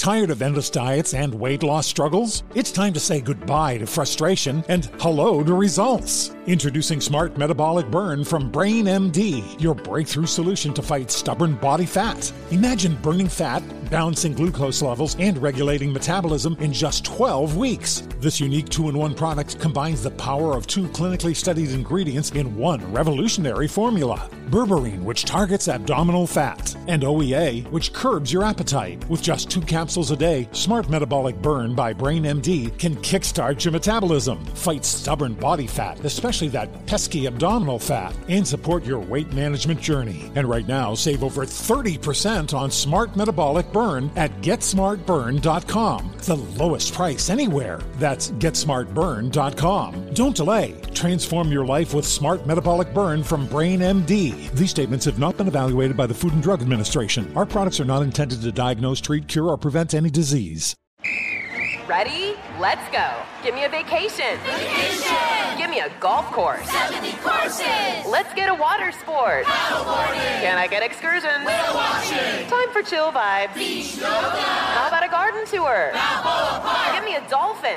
Tired of endless diets and weight loss struggles? It's time to say goodbye to frustration and hello to results. Introducing Smart Metabolic Burn from Brain MD, your breakthrough solution to fight stubborn body fat. Imagine burning fat, balancing glucose levels, and regulating metabolism in just 12 weeks. This unique 2-in-1 product combines the power of 2 clinically studied ingredients in one revolutionary formula. Berberine, which targets abdominal fat, and OEA, which curbs your appetite. With just 2 capsules a day, Smart Metabolic Burn by Brain MD can kickstart your metabolism, fight stubborn body fat, especially that pesky abdominal fat, and support your weight management journey. And right now, save over 30% on Smart Metabolic Burn at GetSmartBurn.com. The lowest price anywhere. That's GetSmartBurn.com. Don't delay. Transform your life with Smart Metabolic Burn from Brain MD. These statements have not been evaluated by the Food and Drug Administration. Our products are not intended to diagnose, treat, cure, or prevent any disease. Ready? Let's go. Give me a vacation. Vacation! Give me a golf course. 70 courses! Let's get a water sport. Paddleboarding! Can I get excursions? Whale watching! Time for chill vibes. Beach yoga! How about a garden tour? Balboa Park! Give me a dolphin.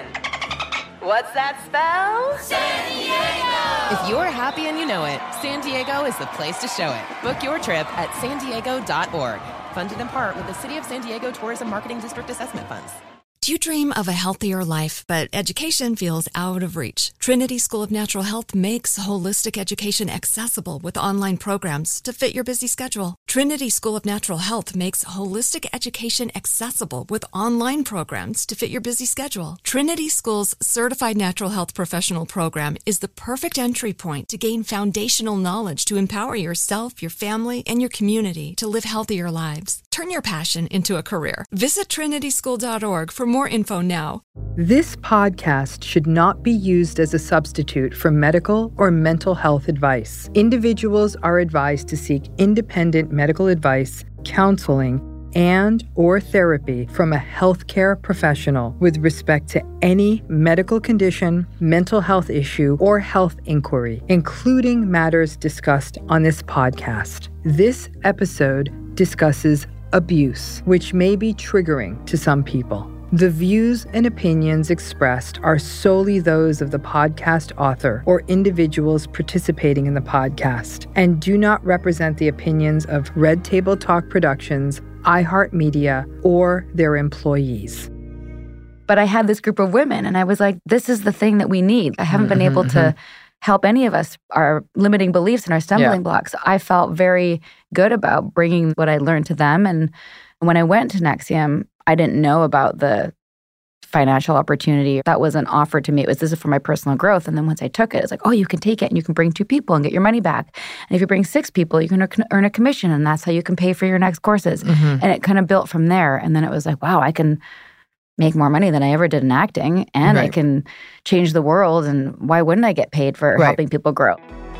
What's that spell? San Diego! If you're happy and you know it, San Diego is the place to show it. Book your trip at sandiego.org. Funded in part with the City of San Diego Tourism Marketing District Assessment Funds. Do you dream of a healthier life, but education feels out of reach? Trinity School of Natural Health makes holistic education accessible with online programs to fit your busy schedule. Trinity School of Natural Health makes holistic education accessible with online programs to fit your busy schedule. Trinity School's Certified Natural Health Professional Program is the perfect entry point to gain foundational knowledge to empower yourself, your family, and your community to live healthier lives. Turn your passion into a career. Visit trinityschool.org for more info now. This podcast should not be used as a substitute for medical or mental health advice. Individuals are advised to seek independent medical advice, counseling, and/or therapy from a healthcare professional with respect to any medical condition, mental health issue, or health inquiry, including matters discussed on this podcast. This episode discusses abuse, which may be triggering to some people. The views and opinions expressed are solely those of the podcast author or individuals participating in the podcast and do not represent the opinions of Red Table Talk Productions, iHeartMedia, or their employees. But I had this group of women and I was like, this is the thing that we need. I haven't been able to help any of us, our limiting beliefs and our stumbling blocks. I felt very good about bringing what I learned to them. And when I went to NXIVM, I didn't know about the financial opportunity. That wasn't offered to me. This is for my personal growth. And then once I took it, it's like, oh, you can take it and you can bring 2 people and get your money back. And if you bring 6 people, you can earn a commission and that's how you can pay for your next courses. And it kind of built from there. And then it was like, wow, I can make more money than I ever did in acting and I can change the world. And why wouldn't I get paid for helping people grow?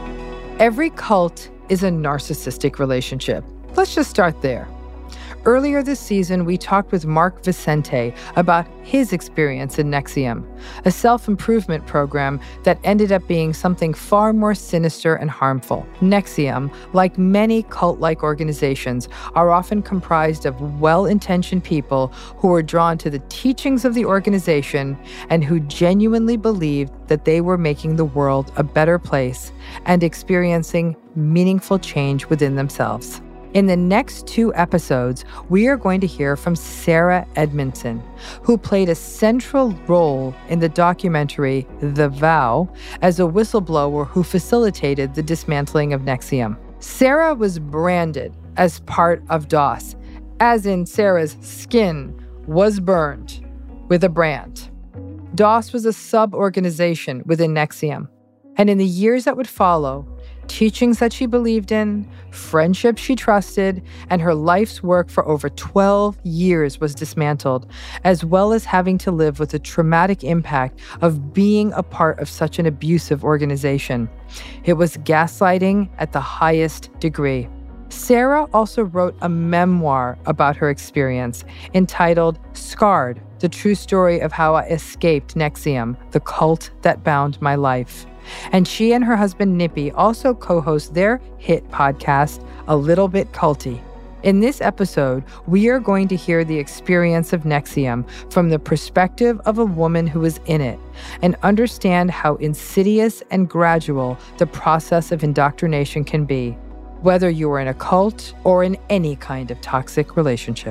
Every cult is a narcissistic relationship. Let's just start there. Earlier this season, we talked with Mark Vicente about his experience in NXIVM, a self-improvement program that ended up being something far more sinister and harmful. NXIVM, like many cult-like organizations, are often comprised of well-intentioned people who are drawn to the teachings of the organization and who genuinely believed that they were making the world a better place and experiencing meaningful change within themselves. In the next 2 episodes, we are going to hear from Sarah Edmondson, who played a central role in the documentary The Vow as a whistleblower who facilitated the dismantling of NXIVM. Sarah was branded as part of DOS, as in Sarah's skin was burned with a brand. DOS was a sub-organization within NXIVM, and in the years that would follow, teachings that she believed in, friendships she trusted, and her life's work for over 12 years was dismantled, as well as having to live with the traumatic impact of being a part of such an abusive organization. It was gaslighting at the highest degree. Sarah also wrote a memoir about her experience entitled Scarred, the true story of how I escaped NXIVM, the cult that bound my life. And she and her husband Nippy also co-host their hit podcast, A Little Bit Culty. In this episode, we are going to hear the experience of NXIVM from the perspective of a woman who was in it and understand how insidious and gradual the process of indoctrination can be, whether you are in a cult or in any kind of toxic relationship.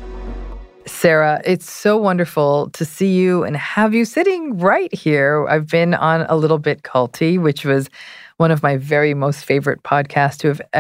Sarah, it's so wonderful to see you and have you sitting right here. I've been on A Little Bit Culty, which was one of my very most favorite podcasts to have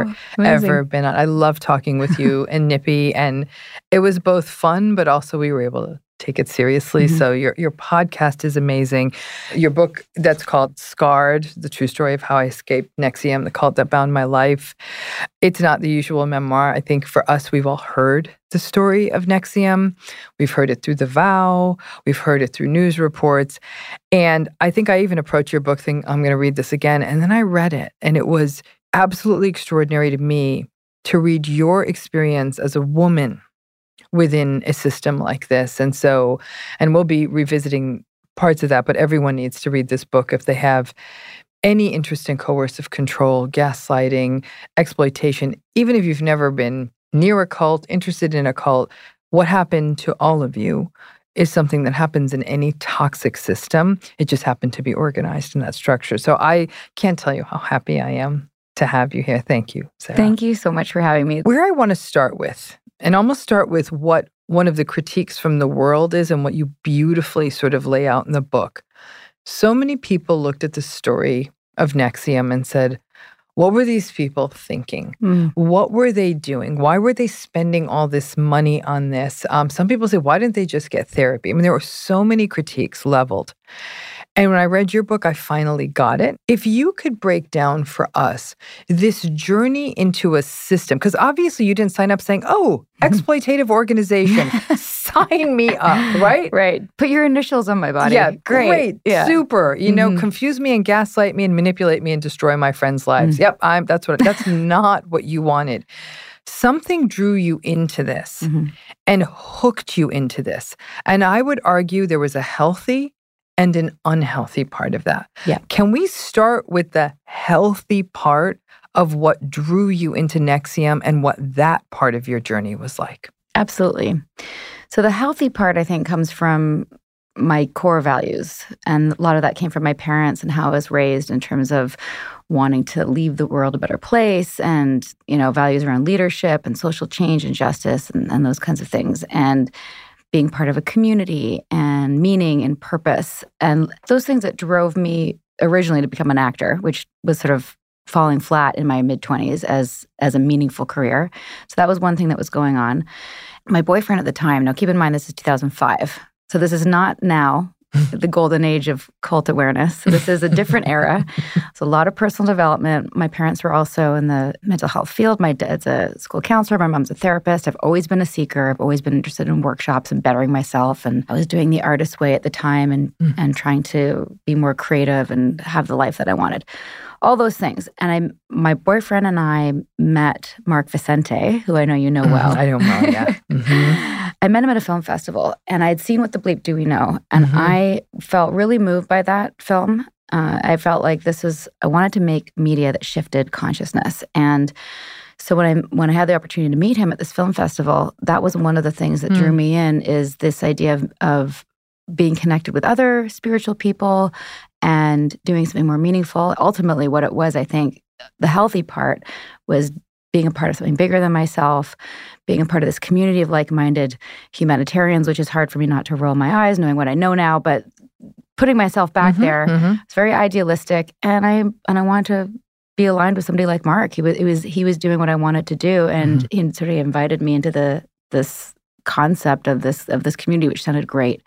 ever been on. I love talking with you and Nippy, and it was both fun, but also we were able to take it seriously. So your podcast is amazing. Your book that's called Scarred, The True Story of How I Escaped NXIVM, the Cult That Bound My Life. It's not the usual memoir. I think for us, we've all heard the story of NXIVM. We've heard it through The Vow. We've heard it through news reports. And I think I even approached your book thinking, I'm going to read this again. And then I read it. And it was absolutely extraordinary to me to read your experience as a woman within a system like this. And we'll be revisiting parts of that, but everyone needs to read this book if they have any interest in coercive control, gaslighting, exploitation. Even if you've never been near a cult, interested in a cult, what happened to all of you is something that happens in any toxic system. It just happened to be organized in that structure. So I can't tell you how happy I am to have you here. Thank you, Sarah. Thank you so much for having me. Where I want to start with, and almost start with what one of the critiques from the world is and what you beautifully sort of lay out in the book. So many people looked at the story of NXIVM and said, what were these people thinking? What were they doing? Why were they spending all this money on this? Some people say, why didn't they just get therapy? I mean, there were so many critiques leveled. And when I read your book, I finally got it. If you could break down for us this journey into a system, because obviously you didn't sign up saying, exploitative organization, sign me up, right? Right. Put your initials on my body. Yeah, great. Yeah. Super. You know, confuse me and gaslight me and manipulate me and destroy my friends' lives. Yep, that's not what you wanted. Something drew you into this and hooked you into this. And I would argue there was a healthy and an unhealthy part of that. Yeah. Can we start with the healthy part of what drew you into NXIVM and what that part of your journey was like? Absolutely. So the healthy part, I think, comes from my core values. And a lot of that came from my parents and how I was raised in terms of wanting to leave the world a better place and, values around leadership and social change and justice and those kinds of things. And being part of a community and meaning and purpose. And those things that drove me originally to become an actor, which was sort of falling flat in my mid-20s as a meaningful career. So that was one thing that was going on. My boyfriend at the time, now keep in mind this is 2005. So this is not now the golden age of cult awareness. So this is a different era. So a lot of personal development. My parents were also in the mental health field. My dad's a school counselor. My mom's a therapist. I've always been a seeker. I've always been interested in workshops and bettering myself. And I was doing the artist way at the time and trying to be more creative and have the life that I wanted. All those things. And my boyfriend and I met Mark Vicente, who I know you know well. I know well, yeah. I met him at a film festival, and I had seen What the Bleep Do We Know? And I felt really moved by that film. I felt like I wanted to make media that shifted consciousness. And so when I had the opportunity to meet him at this film festival, that was one of the things that drew me in, is this idea of being connected with other spiritual people and doing something more meaningful. Ultimately, what it was, I think, the healthy part was being a part of something bigger than myself, being a part of this community of like-minded humanitarians, which is hard for me not to roll my eyes, knowing what I know now, but putting myself back there, it's very idealistic, and I wanted to be aligned with somebody like Mark. He was doing what I wanted to do, and he sort of invited me into this concept of this community, which sounded great.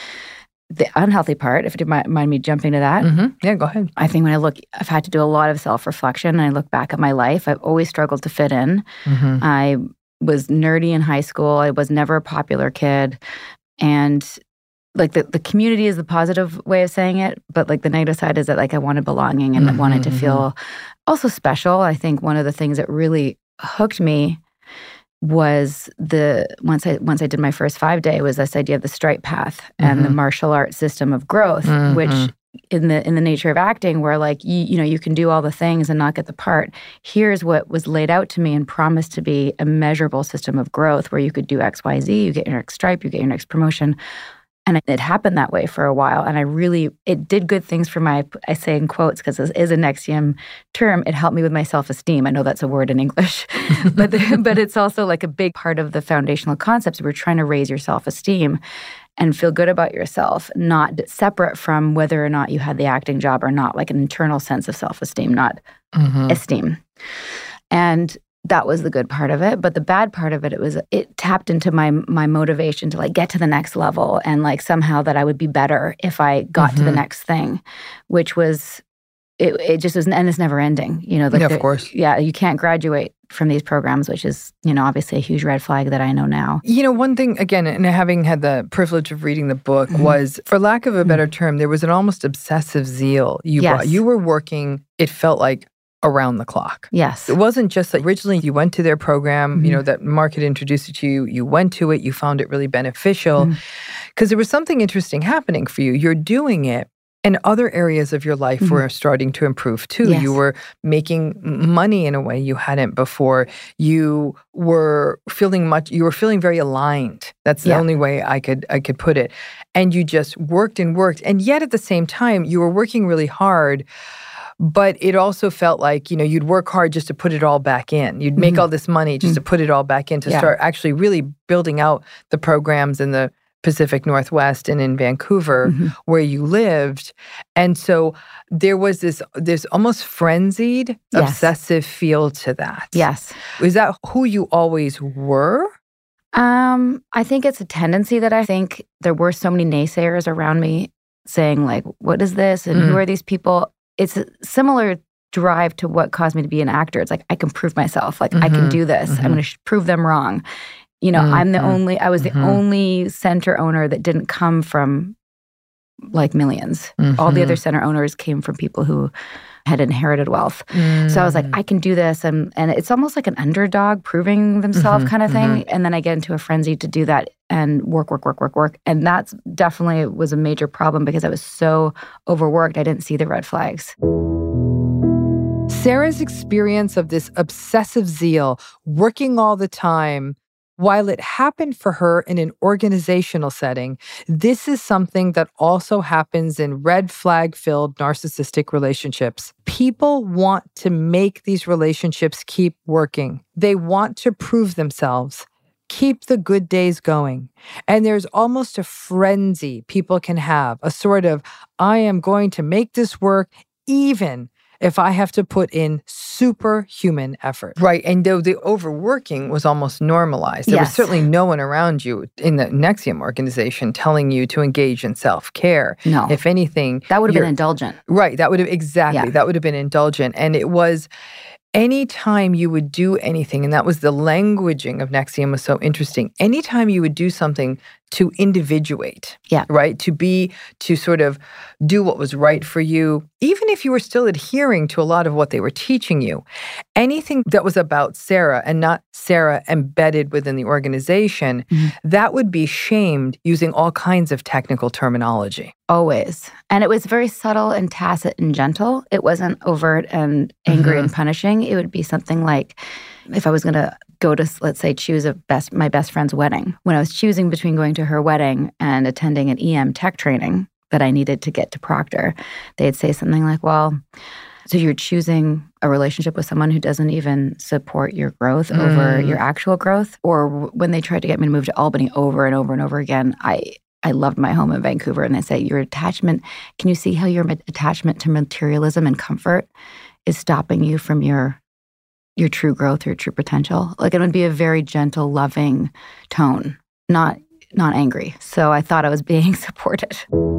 The unhealthy part, if you mind me jumping to that. Yeah, go ahead. I think I've had to do a lot of self-reflection, and I look back at my life, I've always struggled to fit in. I was nerdy in high school. I was never a popular kid. And like the community is the positive way of saying it, but like the negative side is that like I wanted belonging and I wanted to feel also special. I think one of the things that really hooked me was once I did my first 5-day was this idea of the Stripe Path and the martial arts system of growth, which in the nature of acting, where like you can do all the things and not get the part. Here's what was laid out to me and promised to be a measurable system of growth, where you could do X, Y, Z, you get your next stripe, you get your next promotion. And it happened that way for a while. And it did good things for I say in quotes because this is a NXIVM term, it helped me with my self-esteem. I know that's a word in English, but it's also like a big part of the foundational concepts. We're trying to raise your self-esteem and feel good about yourself, not separate from whether or not you had the acting job or not, like an internal sense of self-esteem, not esteem. And that was the good part of it. But the bad part of it, it tapped into my motivation to like get to the next level and like somehow that I would be better if I got to the next thing, which was, it just is, and it's never ending. Of course. Yeah, you can't graduate from these programs, which is, obviously a huge red flag that I know now. One thing, again, and having had the privilege of reading the book was, for lack of a better term, there was an almost obsessive zeal you brought. You were working, it felt like, around the clock. Yes. It wasn't just like originally you went to their program, that Mark had introduced it to you, you went to it, you found it really beneficial, because there was something interesting happening for you. You're doing it, and other areas of your life were starting to improve too. Yes. You were making money in a way you hadn't before. You were feeling very aligned. That's the only way I could put it. And you just worked and worked. And yet at the same time, you were working really hard. But it also felt like, you'd work hard just to put it all back in. You'd make all this money just to put it all back in, to start actually really building out the programs in the Pacific Northwest and in Vancouver where you lived. And so there was this almost frenzied, obsessive feel to that. Yes. Was that who you always were? I think it's a tendency that I think there were so many naysayers around me saying like, what is this? And who are these people? It's a similar drive to what caused me to be an actor. It's like, I can prove myself. Like, I can do this. I'm going to prove them wrong. I was the only center owner that didn't come from like millions. All the other center owners came from people who had inherited wealth. So I was like, I can do this. And it's almost like an underdog proving themselves kind of thing. And then I get into a frenzy to do that and work. And that's definitely was a major problem because I was so overworked. I didn't see the red flags. Sarah's experience of this obsessive zeal, working all the time, while it happened for her in an organizational setting, this is something that also happens in red flag-filled narcissistic relationships. People want to make these relationships keep working. They want to prove themselves, keep the good days going. And there's almost a frenzy people can have, a sort of, I am going to make this work even if I have to put in superhuman effort. Right. And though the overworking was almost normalized, there was certainly no one around you in the NXIVM organization telling you to engage in self-care. No. If anything, that would have been indulgent. Right. That would have, exactly. That would have been indulgent. And it was, anytime you would do anything, and that was the languaging of NXIVM was so interesting. Anytime you would do something to individuate, right? To sort of do what was right for you, even if you were still adhering to a lot of what they were teaching you, anything that was about Sarah and not Sarah embedded within the organization, that would be shamed using all kinds of technical terminology. Always. And it was very subtle and tacit and gentle. It wasn't overt and angry and punishing. It would be something like, if I was going to go to, let's say, choose my best friend's wedding, when I was choosing between going to her wedding and attending an EM tech training that I needed to get to Proctor, they'd say something like, well, so you're choosing a relationship with someone who doesn't even support your growth over your actual growth? Or when they tried to get me to move to Albany over and over and over again, I loved my home in Vancouver, and they say, your attachment, can you see how your attachment to materialism and comfort is stopping you from your true growth, your true potential? Like, it would be a very gentle, loving tone, not angry. So I thought I was being supported.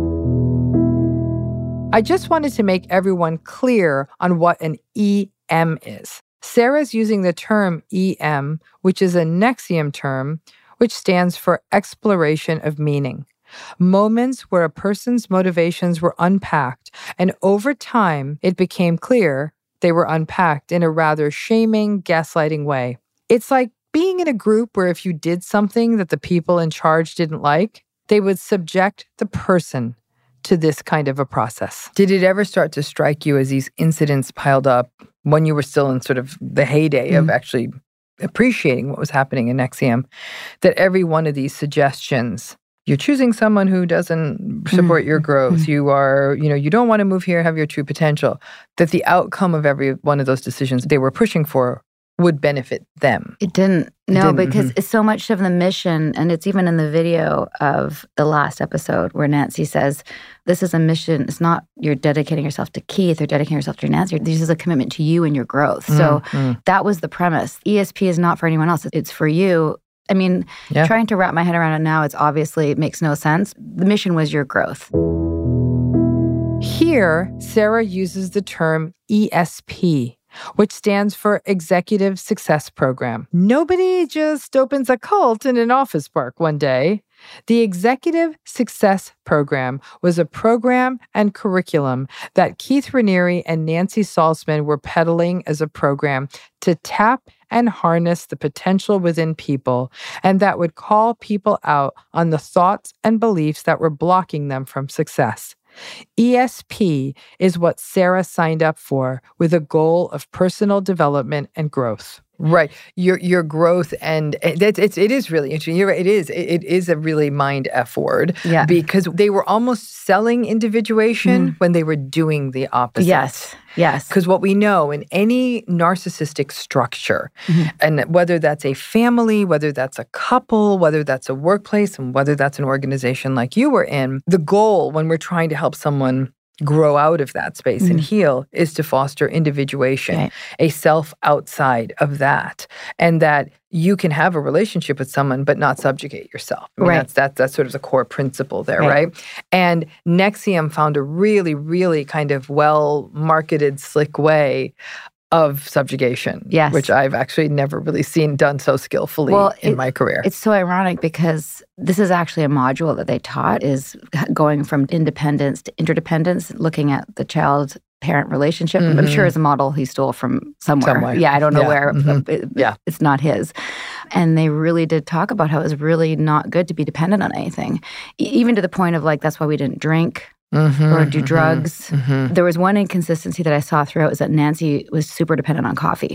I just wanted to make everyone clear on what an EM is. Sarah's using the term EM, which is a NXIVM term, which stands for exploration of meaning. Moments where a person's motivations were unpacked, and over time, it became clear they were unpacked in a rather shaming, gaslighting way. It's like being in a group where if you did something that the people in charge didn't like, they would subject the person to this kind of a process? Did it ever start to strike you as these incidents piled up when you were still in sort of the heyday of actually appreciating what was happening in NXIVM, that every one of these suggestions, you're choosing someone who doesn't support your growth, you are, you don't want to move here, have your true potential, that the outcome of every one of those decisions they were pushing for would benefit them? It didn't. No, because it's so much of the mission, and it's even in the video of the last episode where Nancy says, this is a mission. It's not you're dedicating yourself to Keith or dedicating yourself to Nancy. This is a commitment to you and your growth. So that was the premise. ESP is not for anyone else. It's for you. I mean, trying to wrap my head around it now, it makes no sense. The mission was your growth. Here, Sarah uses the term ESP, which stands for Executive Success Program. Nobody just opens a cult in an office park one day. The Executive Success Program was a program and curriculum that Keith Raniere and Nancy Salzman were peddling as a program to tap and harness the potential within people, and that would call people out on the thoughts and beliefs that were blocking them from success. ESP is what Sarah signed up for with a goal of personal development and growth. Right. Your growth, and it is really interesting. You're right. It is a really mind F word. Yeah. Because they were almost selling individuation when they were doing the opposite. Yes. Because what we know in any narcissistic structure, and whether that's a family, whether that's a couple, whether that's a workplace, and whether that's an organization like you were in, the goal when we're trying to help someone grow out of that space and heal is to foster individuation, a self outside of that, and that you can have a relationship with someone but not subjugate yourself. I mean, that's sort of the core principle there, right? And NXIVM found a really, really kind of well-marketed, slick way of subjugation, which I've actually never really seen done so skillfully in my career. It's so ironic because this is actually a module that they taught, is going from independence to interdependence, looking at the child-parent relationship. I'm sure it's a model he stole from somewhere. Yeah, I don't know where. It's not his. And they really did talk about how it was really not good to be dependent on anything, even to the point of that's why we didn't drink. Or do drugs. There was one inconsistency that I saw throughout, is that Nancy was super dependent on coffee.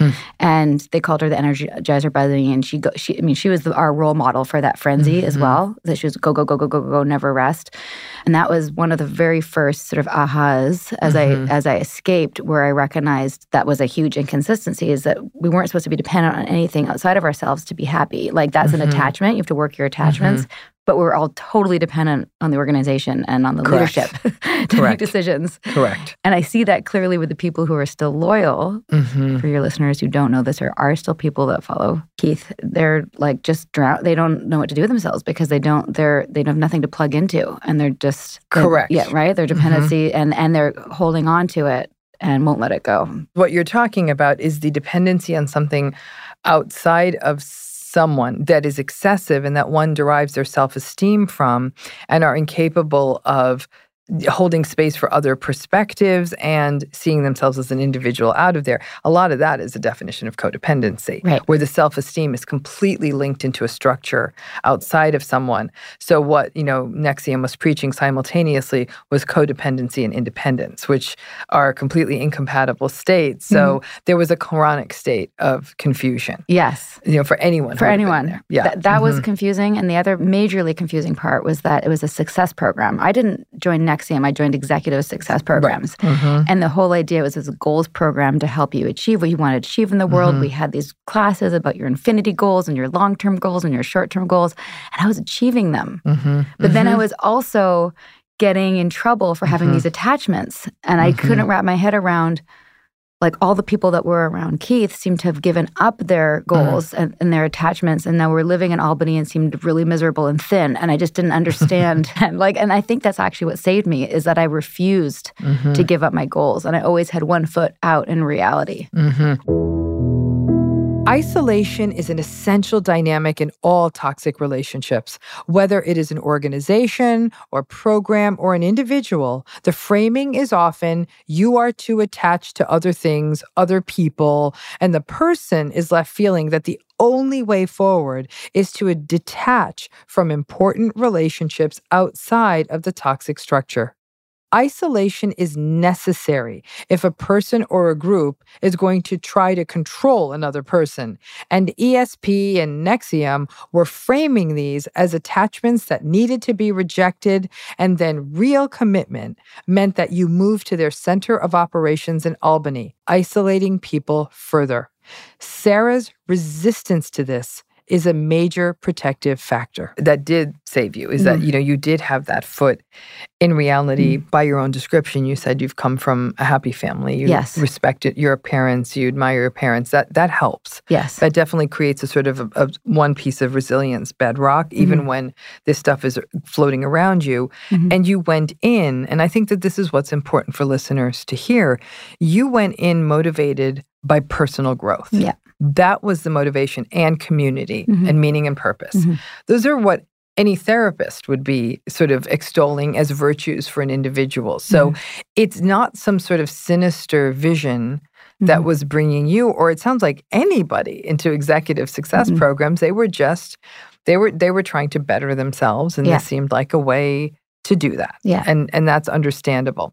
And they called her the Energizer Bunny, and she was our role model for that frenzy as well, that she was go, never rest. And that was one of the very first sort of ahas as I escaped, where I recognized that was a huge inconsistency, is that we weren't supposed to be dependent on anything outside of ourselves to be happy. That's an attachment. You have to work your attachments. But we're all totally dependent on the organization and on the leadership to make decisions. Correct. And I see that clearly with the people who are still loyal. For your listeners who don't know this, there are still people that follow Keith. They're just drown. They don't know what to do with themselves because they don't have nothing to plug into, and they're just correct. Their dependency and they're holding on to it and won't let it go. What you're talking about is the dependency on something outside of someone that is excessive and that one derives their self-esteem from, and are incapable of holding space for other perspectives and seeing themselves as an individual out of there. A lot of that is a definition of codependency, where the self-esteem is completely linked into a structure outside of someone. So what, NXIVM was preaching simultaneously was codependency and independence, which are completely incompatible states. So there was a chronic state of confusion. Yes. For anyone. For anyone. Yeah. That was confusing. And the other majorly confusing part was that it was a success program. I didn't join NXIVM. I joined Executive Success Programs. And the whole idea was it was a goals program to help you achieve what you want to achieve in the world. We had these classes about your infinity goals and your long-term goals and your short-term goals. And I was achieving them. But then I was also getting in trouble for having these attachments. And I couldn't wrap my head around, all the people that were around Keith seemed to have given up their goals and their attachments, and now we're living in Albany and seemed really miserable and thin. And I just didn't understand. And I think that's actually what saved me, is that I refused to give up my goals. And I always had one foot out in reality. Isolation is an essential dynamic in all toxic relationships. Whether it is an organization or program or an individual, the framing is often you are too attached to other things, other people, and the person is left feeling that the only way forward is to detach from important relationships outside of the toxic structure. Isolation is necessary if a person or a group is going to try to control another person. And ESP and NXIVM were framing these as attachments that needed to be rejected, and then real commitment meant that you moved to their center of operations in Albany, isolating people further. Sarah's resistance to this is a major protective factor that did save you, is that, you did have that foot in reality. By your own description, you said you've come from a happy family. You respected your parents, you admire your parents. That helps. Yes. That definitely creates a sort of a one piece of resilience bedrock, even when this stuff is floating around you. And you went in, and I think that this is what's important for listeners to hear. You went in motivated by personal growth. Yeah. That was the motivation, and community and meaning and purpose. Those are what any therapist would be sort of extolling as virtues for an individual. So it's not some sort of sinister vision that was bringing you, or it sounds like anybody, into executive success programs. They were trying to better themselves, and this seemed like a way to do that. Yeah. And that's understandable.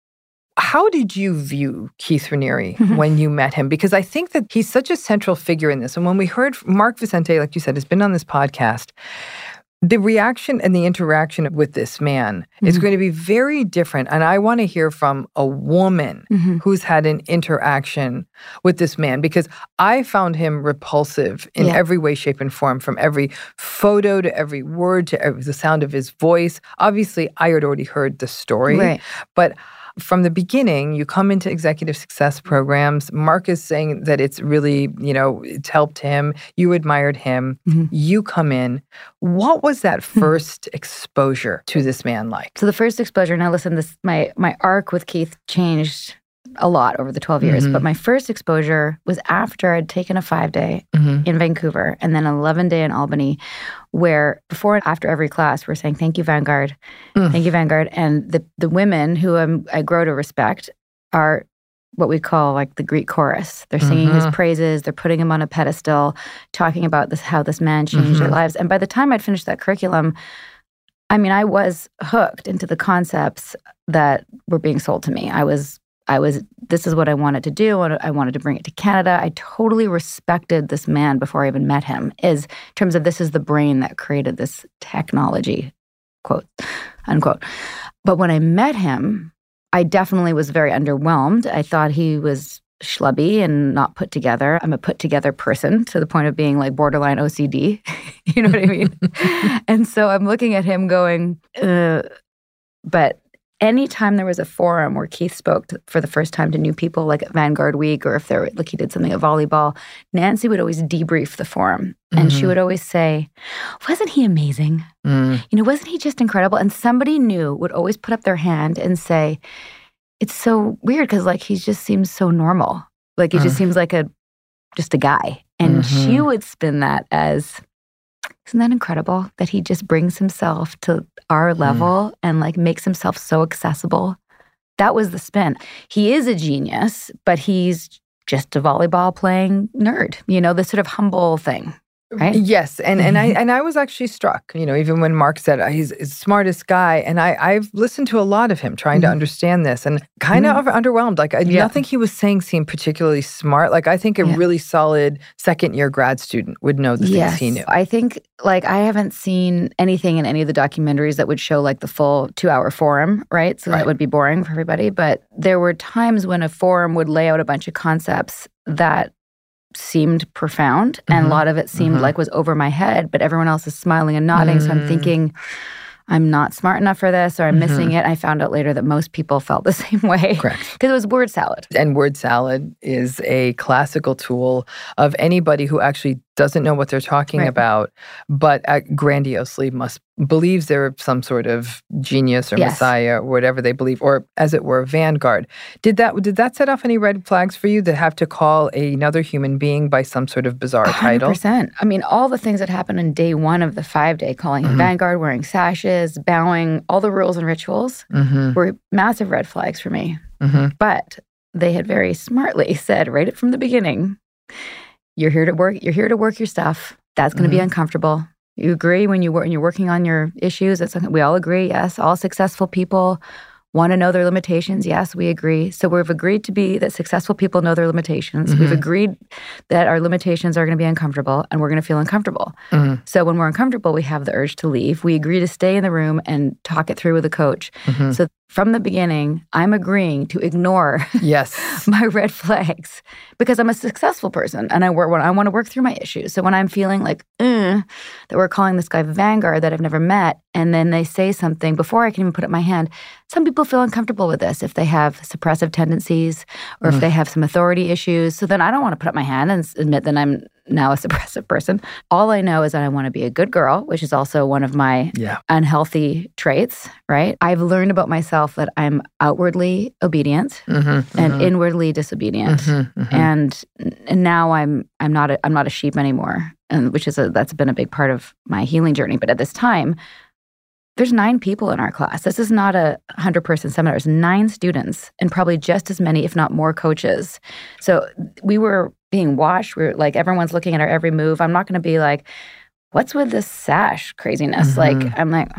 How did you view Keith Raniere when you met him? Because I think that he's such a central figure in this. And when we heard Mark Vicente, like you said, has been on this podcast, the reaction and the interaction with this man is going to be very different. And I want to hear from a woman who's had an interaction with this man, because I found him repulsive in every way, shape, and form, from every photo to every word to the sound of his voice. Obviously, I had already heard the story, but from the beginning, you come into executive success programs. Mark is saying that it's really, it's helped him. You admired him. You come in. What was that first exposure to this man like? So the first exposure, now listen, my arc with Keith changed a lot over the 12 years, but my first exposure was after I'd taken a 5-day in Vancouver and then an 11-day in Albany, where before and after every class, we're saying, thank you, Vanguard. Thank you, Vanguard. And the women who I grow to respect are what we call like the Greek chorus. They're singing his praises. They're putting him on a pedestal, talking about how this man changed their lives. And by the time I'd finished that curriculum, I mean, I was hooked into the concepts that were being sold to me. This is what I wanted to do, and I wanted to bring it to Canada. I totally respected this man before I even met him, in terms of this is the brain that created this technology, quote, unquote. But when I met him, I definitely was very underwhelmed. I thought he was schlubby and not put together. I'm a put together person to the point of being like borderline OCD. You know what I mean? And so I'm looking at him going, but anytime there was a forum where Keith spoke for the first time to new people, like at Vanguard Week, or if he did something at volleyball, Nancy would always debrief the forum. And she would always say, wasn't he amazing? Wasn't he just incredible? And somebody new would always put up their hand and say, it's so weird because like he just seems so normal. Like he just seems like just a guy. And she would spin that as, isn't that incredible that he just brings himself to our level and like makes himself so accessible? That was the spin. He is a genius, but he's just a volleyball playing nerd, the sort of humble thing. Right? Yes. And I was actually struck, even when Mark said he's the smartest guy. And I've listened to a lot of him trying to understand this, and kind of underwhelmed. Like nothing he was saying seemed particularly smart. Like I think a really solid second-year grad student would know the things he knew. I think like I haven't seen anything in any of the documentaries that would show like the full 2-hour forum, right? So that would be boring for everybody. But there were times when a forum would lay out a bunch of concepts that seemed profound, and a lot of it seemed like was over my head, but everyone else is smiling and nodding. So I'm thinking, I'm not smart enough for this, or I'm missing it. I found out later that most people felt the same way. Correct. Because it was word salad. And word salad is a classical tool of anybody who actually doesn't know what they're talking about, but grandiosely believes they're some sort of genius or messiah or whatever they believe, or as it were, vanguard. Did that set off any red flags for you, that have to call another human being by some sort of bizarre 100%. Title? I mean, all the things that happened in day one of the 5-day, calling him vanguard, wearing sashes, bowing, all the rules and rituals were massive red flags for me. But they had very smartly said right from the beginning, you're here to work your stuff. That's going to be uncomfortable. You agree when you're working on your issues. We all agree, yes. All successful people want to know their limitations. Yes, we agree. So we've agreed that successful people know their limitations. We've agreed that our limitations are going to be uncomfortable and we're going to feel uncomfortable. So when we're uncomfortable, we have the urge to leave. We agree to stay in the room and talk it through with a coach. So from the beginning, I'm agreeing to ignore my red flags because I'm a successful person and I want to work through my issues. So when I'm feeling like, that we're calling this guy Vanguard that I've never met, and then they say something before I can even put up my hand, some people feel uncomfortable with this if they have suppressive tendencies or if they have some authority issues. So then I don't want to put up my hand and admit that I'm now a suppressive person. All I know is that I want to be a good girl, which is also one of my unhealthy traits, right? I've learned about myself that I'm outwardly obedient and inwardly disobedient. And now I'm not a sheep anymore, and that's been a big part of my healing journey. But at this time, there's 9 people in our class. This is not a 100-person seminar. There's 9 students and probably just as many, if not more, coaches. So we were being watched. We're like, everyone's looking at our every move. I'm not going to be like, what's with this sash craziness? Like, I'm like,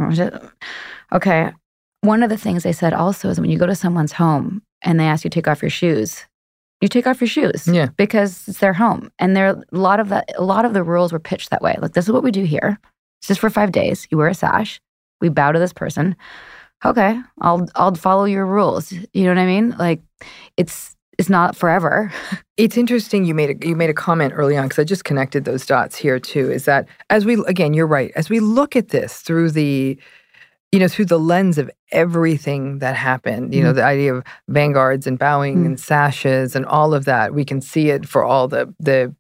okay. One of the things they said also is when you go to someone's home and they ask you to take off your shoes, you take off your shoes because it's their home. And a lot of the rules were pitched that way. Like, this is what we do here. It's just for 5 days. You wear a sash. We bow to this person. Okay, I'll follow your rules. You know what I mean? Like, it's not forever. It's interesting you made a comment early on, because I just connected those dots here too, is that you're right, as we look at this through the lens of everything that happened, the idea of vanguards and bowing and sashes and all of that, we can see it for all the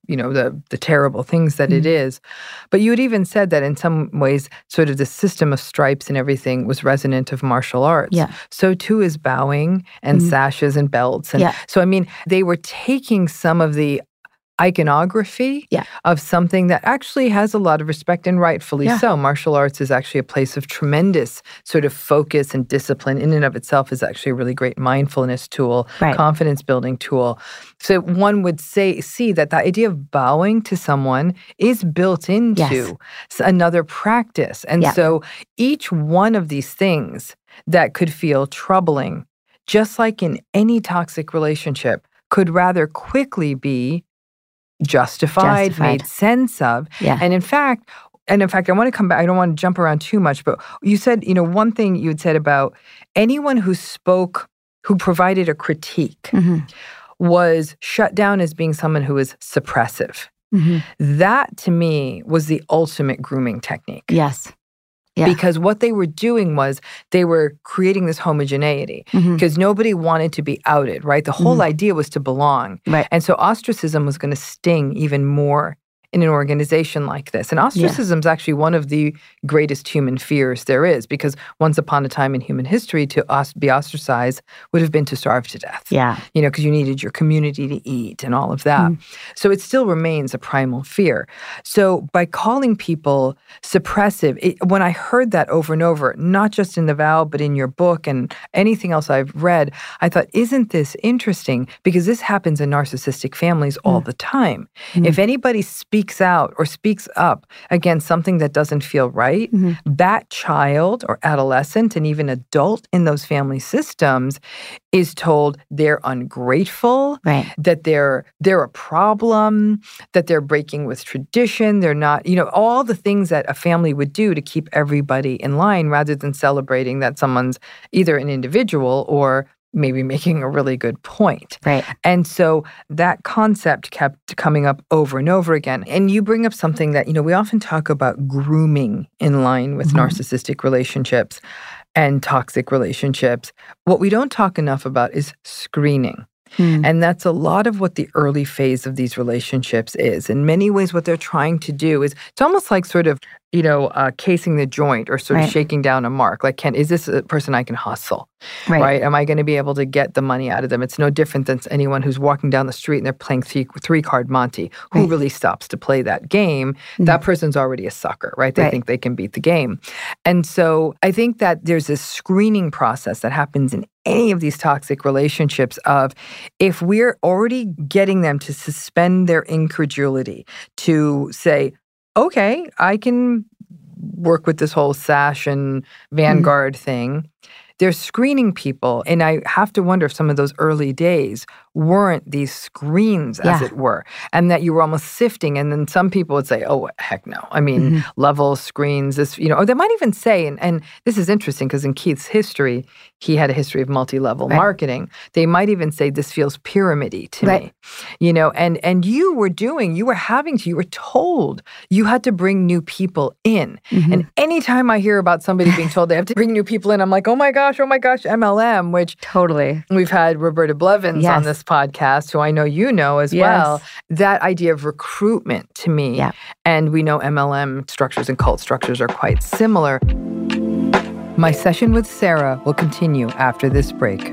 terrible things that it is. But you had even said that in some ways, sort of the system of stripes and everything was resonant of martial arts. Yeah. So too is bowing and sashes and belts. And so, I mean, they were taking some of the iconography of something that actually has a lot of respect, and rightfully so. Martial arts is actually a place of tremendous sort of focus and discipline. In and of itself is actually a really great mindfulness tool, confidence building tool. So one would see that the idea of bowing to someone is built into another practice. And so each one of these things that could feel troubling, just like in any toxic relationship, could rather quickly be justified, made sense of. And in fact, I want to come back. I don't want to jump around too much, but you said, one thing you had said about anyone who provided a critique was shut down as being someone who was suppressive. That, to me, was the ultimate grooming technique. Yes. Yeah. Because what they were doing was they were creating this homogeneity because nobody wanted to be outed, right? The whole idea was to belong. Right. And so ostracism was going to sting even more in an organization like this. And ostracism is actually one of the greatest human fears there is, because once upon a time in human history, to be ostracized would have been to starve to death. Yeah. Because you needed your community to eat and all of that. So it still remains a primal fear. So by calling people suppressive, when I heard that over and over, not just in The Vow, but in your book and anything else I've read, I thought, isn't this interesting? Because this happens in narcissistic families all the time. If anybody speaks out or speaks up against something that doesn't feel right, that child or adolescent and even adult in those family systems is told they're ungrateful, that they're a problem, that they're breaking with tradition, they're not, all the things that a family would do to keep everybody in line rather than celebrating that someone's either an individual or maybe making a really good point. Right. And so that concept kept coming up over and over again. And you bring up something that, we often talk about grooming in line with narcissistic relationships and toxic relationships. What we don't talk enough about is screening. And that's a lot of what the early phase of these relationships is. In many ways, what they're trying to do is, it's almost like sort of casing the joint or sort of Right. shaking down a mark. Like, is this a person I can hustle? Right. Am I going to be able to get the money out of them? It's no different than anyone who's walking down the street and they're playing three-card Monte. Who Right. really stops to play that game? That person's already a sucker, right? They Right. think they can beat the game. And so I think that there's this screening process that happens in any of these toxic relationships of if we're already getting them to suspend their incredulity, to say, okay, I can work with this whole Sash and Vanguard thing. They're screening people. And I have to wonder if some of those early days weren't these screens, as Yeah. it were, and that you were almost sifting. And then some people would say, oh, heck no. I mean, level screens, this, or they might even say, and this is interesting because in Keith's history, he had a history of multi-level marketing. They might even say this feels pyramid-y to me, and you were told you had to bring new people in. And anytime I hear about somebody being told they have to bring new people in, I'm like, oh my gosh, MLM, which Totally. we've had Roberta Blevins on Yes. this podcast, who I know you know as well. That idea of recruitment to me, Yeah. and we know MLM structures and cult structures are quite similar. My session with Sarah will continue after this break.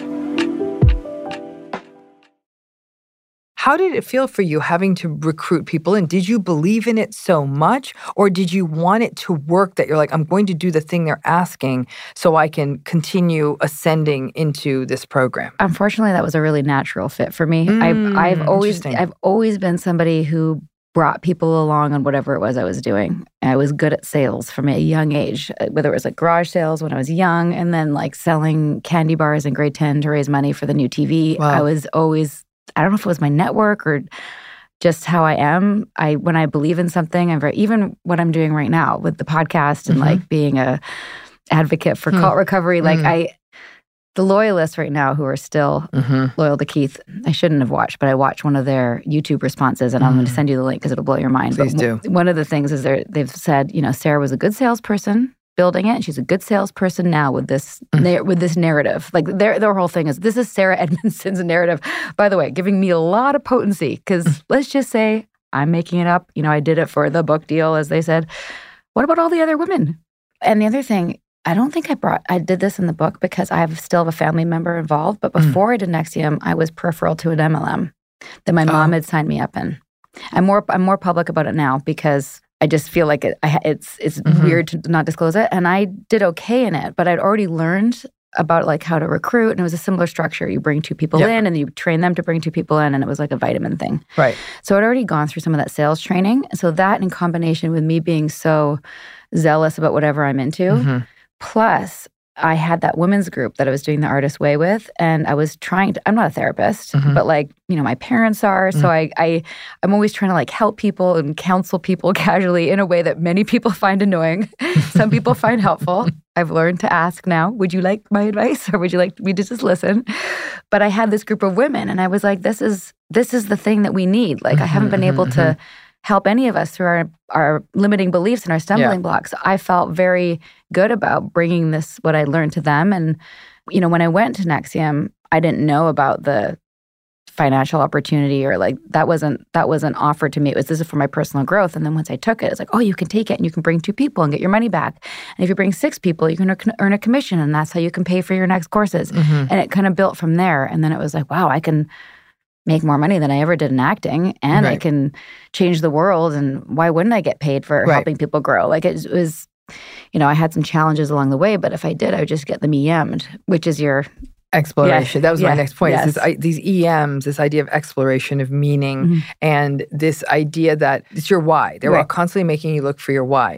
How did it feel for you having to recruit people? And did you believe in it so much? Or did you want it to work that you're like, I'm going to do the thing they're asking so I can continue ascending into this program? Unfortunately, that was a really natural fit for me. I've interesting. always been somebody who brought people along on whatever it was I was doing. I was good at sales from a young age, whether it was like garage sales when I was young and then like selling candy bars in grade 10 to raise money for the new TV. Wow. I was always, I don't know if it was my network or just how I am. When I believe in something, even what I'm doing right now with the podcast and like being a advocate for cult recovery, the loyalists right now who are still loyal to Keith, I shouldn't have watched, but I watched one of their YouTube responses, and I'm going to send you the link because it'll blow your mind. Please do. One of the things is they've said, Sarah was a good salesperson building it, and she's a good salesperson now with this narrative. Like their whole thing is, this is Sarah Edmondson's narrative. By the way, giving me a lot of potency because let's just say I'm making it up. I did it for the book deal, as they said. What about all the other women? And the other thing, I don't think I did this in the book because I still have a family member involved. But before I did NXIVM, I was peripheral to an MLM that my mom had signed me up in. I'm more public about it now because I just feel like it's weird to not disclose it. And I did okay in it, but I'd already learned about like how to recruit, and it was a similar structure. You bring two people in, and you train them to bring two people in, and it was like a vitamin thing. Right. So I'd already gone through some of that sales training. So that in combination with me being so zealous about whatever I'm into, plus I had that women's group that I was doing the Artist Way with, and I was I'm not a therapist, but like, my parents are. So I'm always trying to like help people and counsel people casually in a way that many people find annoying. Some people find helpful. I've learned to ask now, would you like my advice or would you like me to just listen? But I had this group of women and I was like, this is the thing that we need. Like I haven't been able to help any of us through our limiting beliefs and our stumbling blocks. I felt very good about bringing what I learned to them. And, when I went to NXIVM, I didn't know about the financial opportunity or like that wasn't offered to me. This is for my personal growth. And then once I took it, it's like, oh, you can take it and you can bring 2 people and get your money back. And if you bring 6 people, you can earn a commission and that's how you can pay for your next courses. And it kind of built from there. And then it was like, wow, I can make more money than I ever did in acting and I can change the world. And why wouldn't I get paid for helping people grow? Like it was, I had some challenges along the way, but if I did, I would just get them EM'd, which is your exploration. That was my next point. Is these EMs, this idea of exploration of meaning and this idea that it's your why. They're all constantly making you look for your why.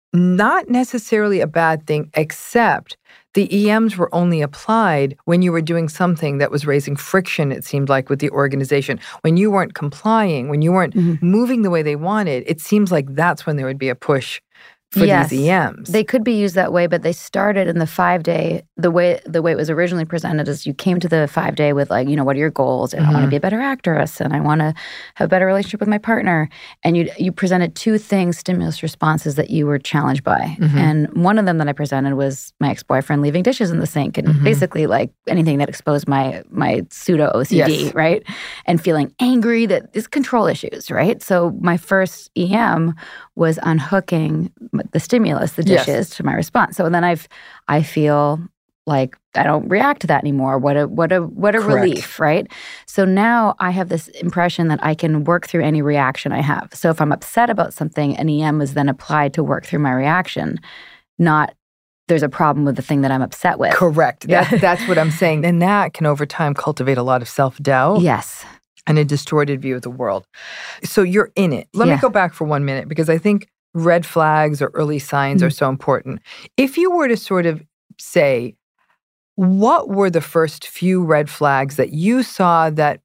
Not necessarily a bad thing, except the EMs were only applied when you were doing something that was raising friction, it seemed like, with the organization. When you weren't complying, when you weren't moving the way they wanted, it seems like that's when there would be a push for these EMs. They could be used that way, but they started in the 5-day. The way it was originally presented is you came to the 5-day with like, what are your goals? And I want to be a better actress and I want to have a better relationship with my partner. And you presented 2 things, stimulus responses that you were challenged by. And one of them that I presented was my ex-boyfriend leaving dishes in the sink and basically like anything that exposed my pseudo OCD, right? And feeling angry that it's control issues, right? So my first EM was unhooking the stimulus, the dishes, to my response. So then I feel like I don't react to that anymore. What a relief, right? So now I have this impression that I can work through any reaction I have. So if I'm upset about something, an EM is then applied to work through my reaction, not there's a problem with the thing that I'm upset with. Correct. That's what I'm saying. And that can over time cultivate a lot of self-doubt. Yes. And a distorted view of the world. So you're in it. Let me go back for 1 minute because I think red flags or early signs are so important. If you were to sort of say, what were the first few red flags that you saw that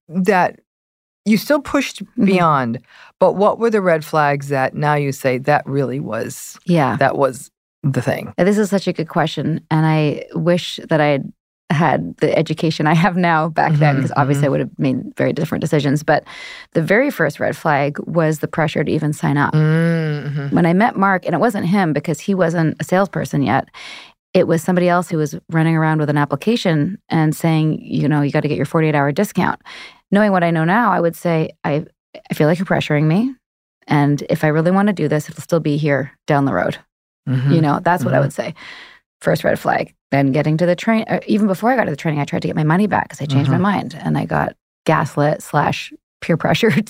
you still pushed beyond, but what were the red flags that now you say that really was, that was the thing? This is such a good question. And I wish that I had the education I have now back then, because obviously I would have made very different decisions. But the very first red flag was the pressure to even sign up. When I met Mark, and it wasn't him because he wasn't a salesperson yet, it was somebody else who was running around with an application and saying, you got to get your 48-hour discount. Knowing what I know now, I would say, I feel like you're pressuring me. And if I really want to do this, it'll still be here down the road. That's what I would say. First red flag. Then getting to the train, even before I got to the training, I tried to get my money back because I changed my mind. And I got gaslit / peer pressured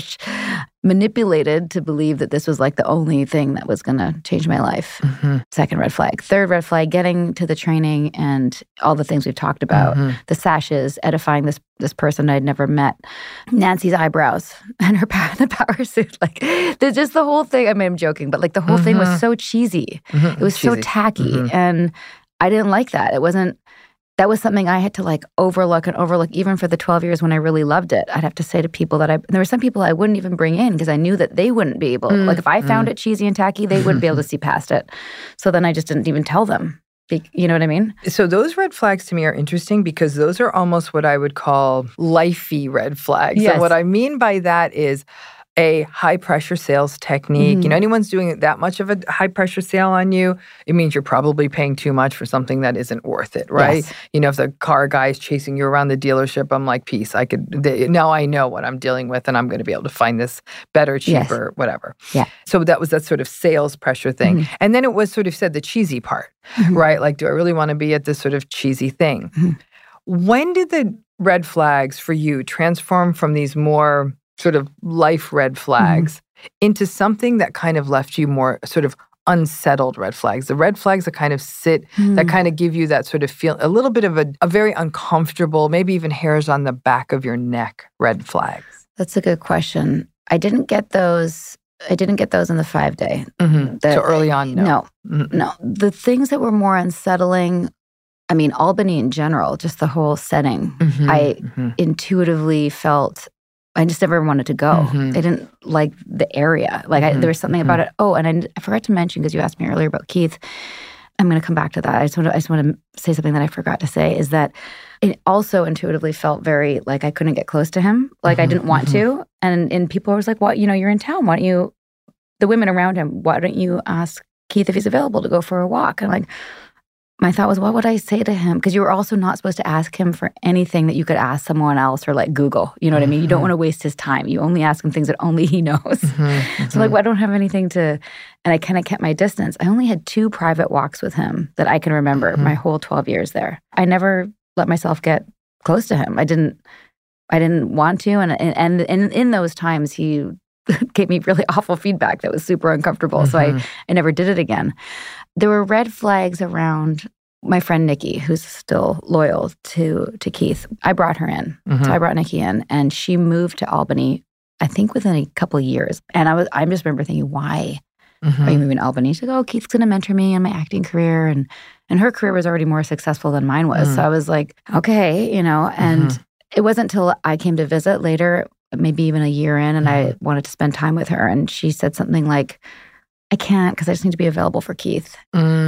/ manipulated to believe that this was like the only thing that was going to change my life. Second red flag. Third red flag, getting to the training and all the things we've talked about. The sashes, edifying this person I'd never met. Nancy's eyebrows and the power suit. Like, just the whole thing. I mean, I'm joking, but like the whole thing was so cheesy. It was so tacky. And I didn't like that. That was something I had to like overlook even for the 12 years when I really loved it. I'd have to say to people there were some people I wouldn't even bring in because I knew that they wouldn't be able, like if I found it cheesy and tacky, they wouldn't be able to see past it. So then I just didn't even tell them. You know what I mean? So those red flags to me are interesting because those are almost what I would call lifey red flags. Yes. And what I mean by that is a high-pressure sales technique. Anyone's doing that much of a high-pressure sale on you, it means you're probably paying too much for something that isn't worth it, right? Yes. If the car guy is chasing you around the dealership, I'm like, peace. Now I know what I'm dealing with, and I'm going to be able to find this better, cheaper, whatever. Yeah. So that was that sort of sales pressure thing. And then it was sort of said the cheesy part, right? Like, do I really want to be at this sort of cheesy thing? When did the red flags for you transform from these more sort of life red flags into something that kind of left you more sort of unsettled red flags? The red flags that kind of sit, that kind of give you that sort of feel, a little bit of a very uncomfortable, maybe even hairs on the back of your neck red flags. That's a good question. I didn't get those in the 5-day. So early on, no. No. The things that were more unsettling, I mean, Albany in general, just the whole setting, I intuitively felt I just never wanted to go. I didn't like the area. Like there was something about it. Oh, and I forgot to mention, because you asked me earlier about Keith. I'm going to come back to that. I just want to say something that I forgot to say, is that it also intuitively felt very like I couldn't get close to him. Like I didn't want to. And people were like, well, you're in town. Why don't you, the women around him, why don't you ask Keith if he's available to go for a walk? And like, my thought was, what would I say to him? Because you were also not supposed to ask him for anything that you could ask someone else or like Google. You know what I mean? You don't want to waste his time. You only ask him things that only he knows. So like, well, I don't have anything to, and I kind of kept my distance. I only had 2 private walks with him that I can remember my whole 12 years there. I never let myself get close to him. I didn't want to. And in those times, he gave me really awful feedback that was super uncomfortable. So I never did it again. There were red flags around my friend Nikki, who's still loyal to Keith. I brought her in. So I brought Nikki in, and she moved to Albany, I think within a couple of years. And I just remember thinking, why are you moving to Albany? She's like, oh, Keith's going to mentor me in my acting career. And her career was already more successful than mine was. So I was like, okay, and it wasn't until I came to visit later, maybe even a year in, and I wanted to spend time with her. And she said something like, I can't, because I just need to be available for Keith.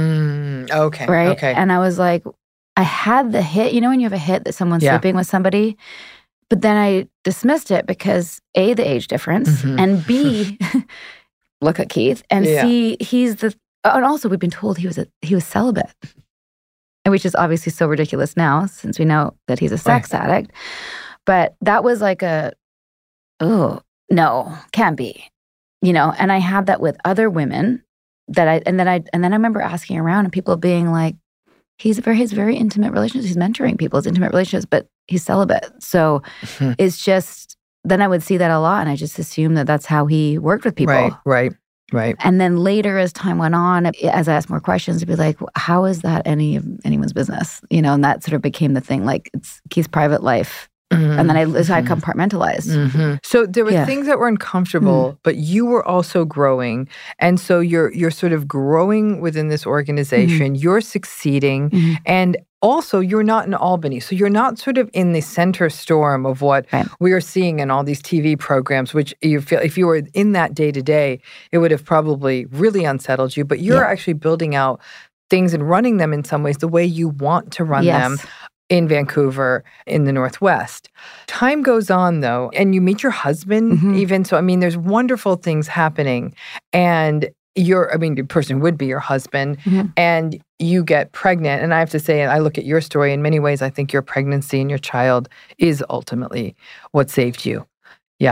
Okay. Right? Okay. And I was like, I had the hit. You know when you have a hit that someone's sleeping with somebody? But then I dismissed it because A, the age difference, and B, look at Keith, and C, and also we've been told he was celibate. And which is obviously so ridiculous now, since we know that he's a sex addict. But that was like oh, no, can't be. And I had that with other women and then I remember asking around and people being like, he has very intimate relationships. He's mentoring people's intimate relationships, but he's celibate. So it's just, then I would see that a lot and I just assumed that that's how he worked with people. Right. And then later as time went on, as I asked more questions, it'd be like, how is that anyone's business? And that sort of became the thing, like it's Keith's private life. And then I compartmentalized. So there were things that were uncomfortable, but you were also growing. And so you're sort of growing within this organization. You're succeeding. And also, you're not in Albany. So you're not sort of in the center storm of what we are seeing in all these TV programs, which you feel if you were in that day to day, it would have probably really unsettled you. But you're actually building out things and running them in some ways the way you want to run them. In Vancouver, in the Northwest. Time goes on, though, and you meet your husband even. So, I mean, there's wonderful things happening. And the person would be your husband, and you get pregnant. And I have to say, I look at your story, in many ways, I think your pregnancy and your child is ultimately what saved you. Yeah.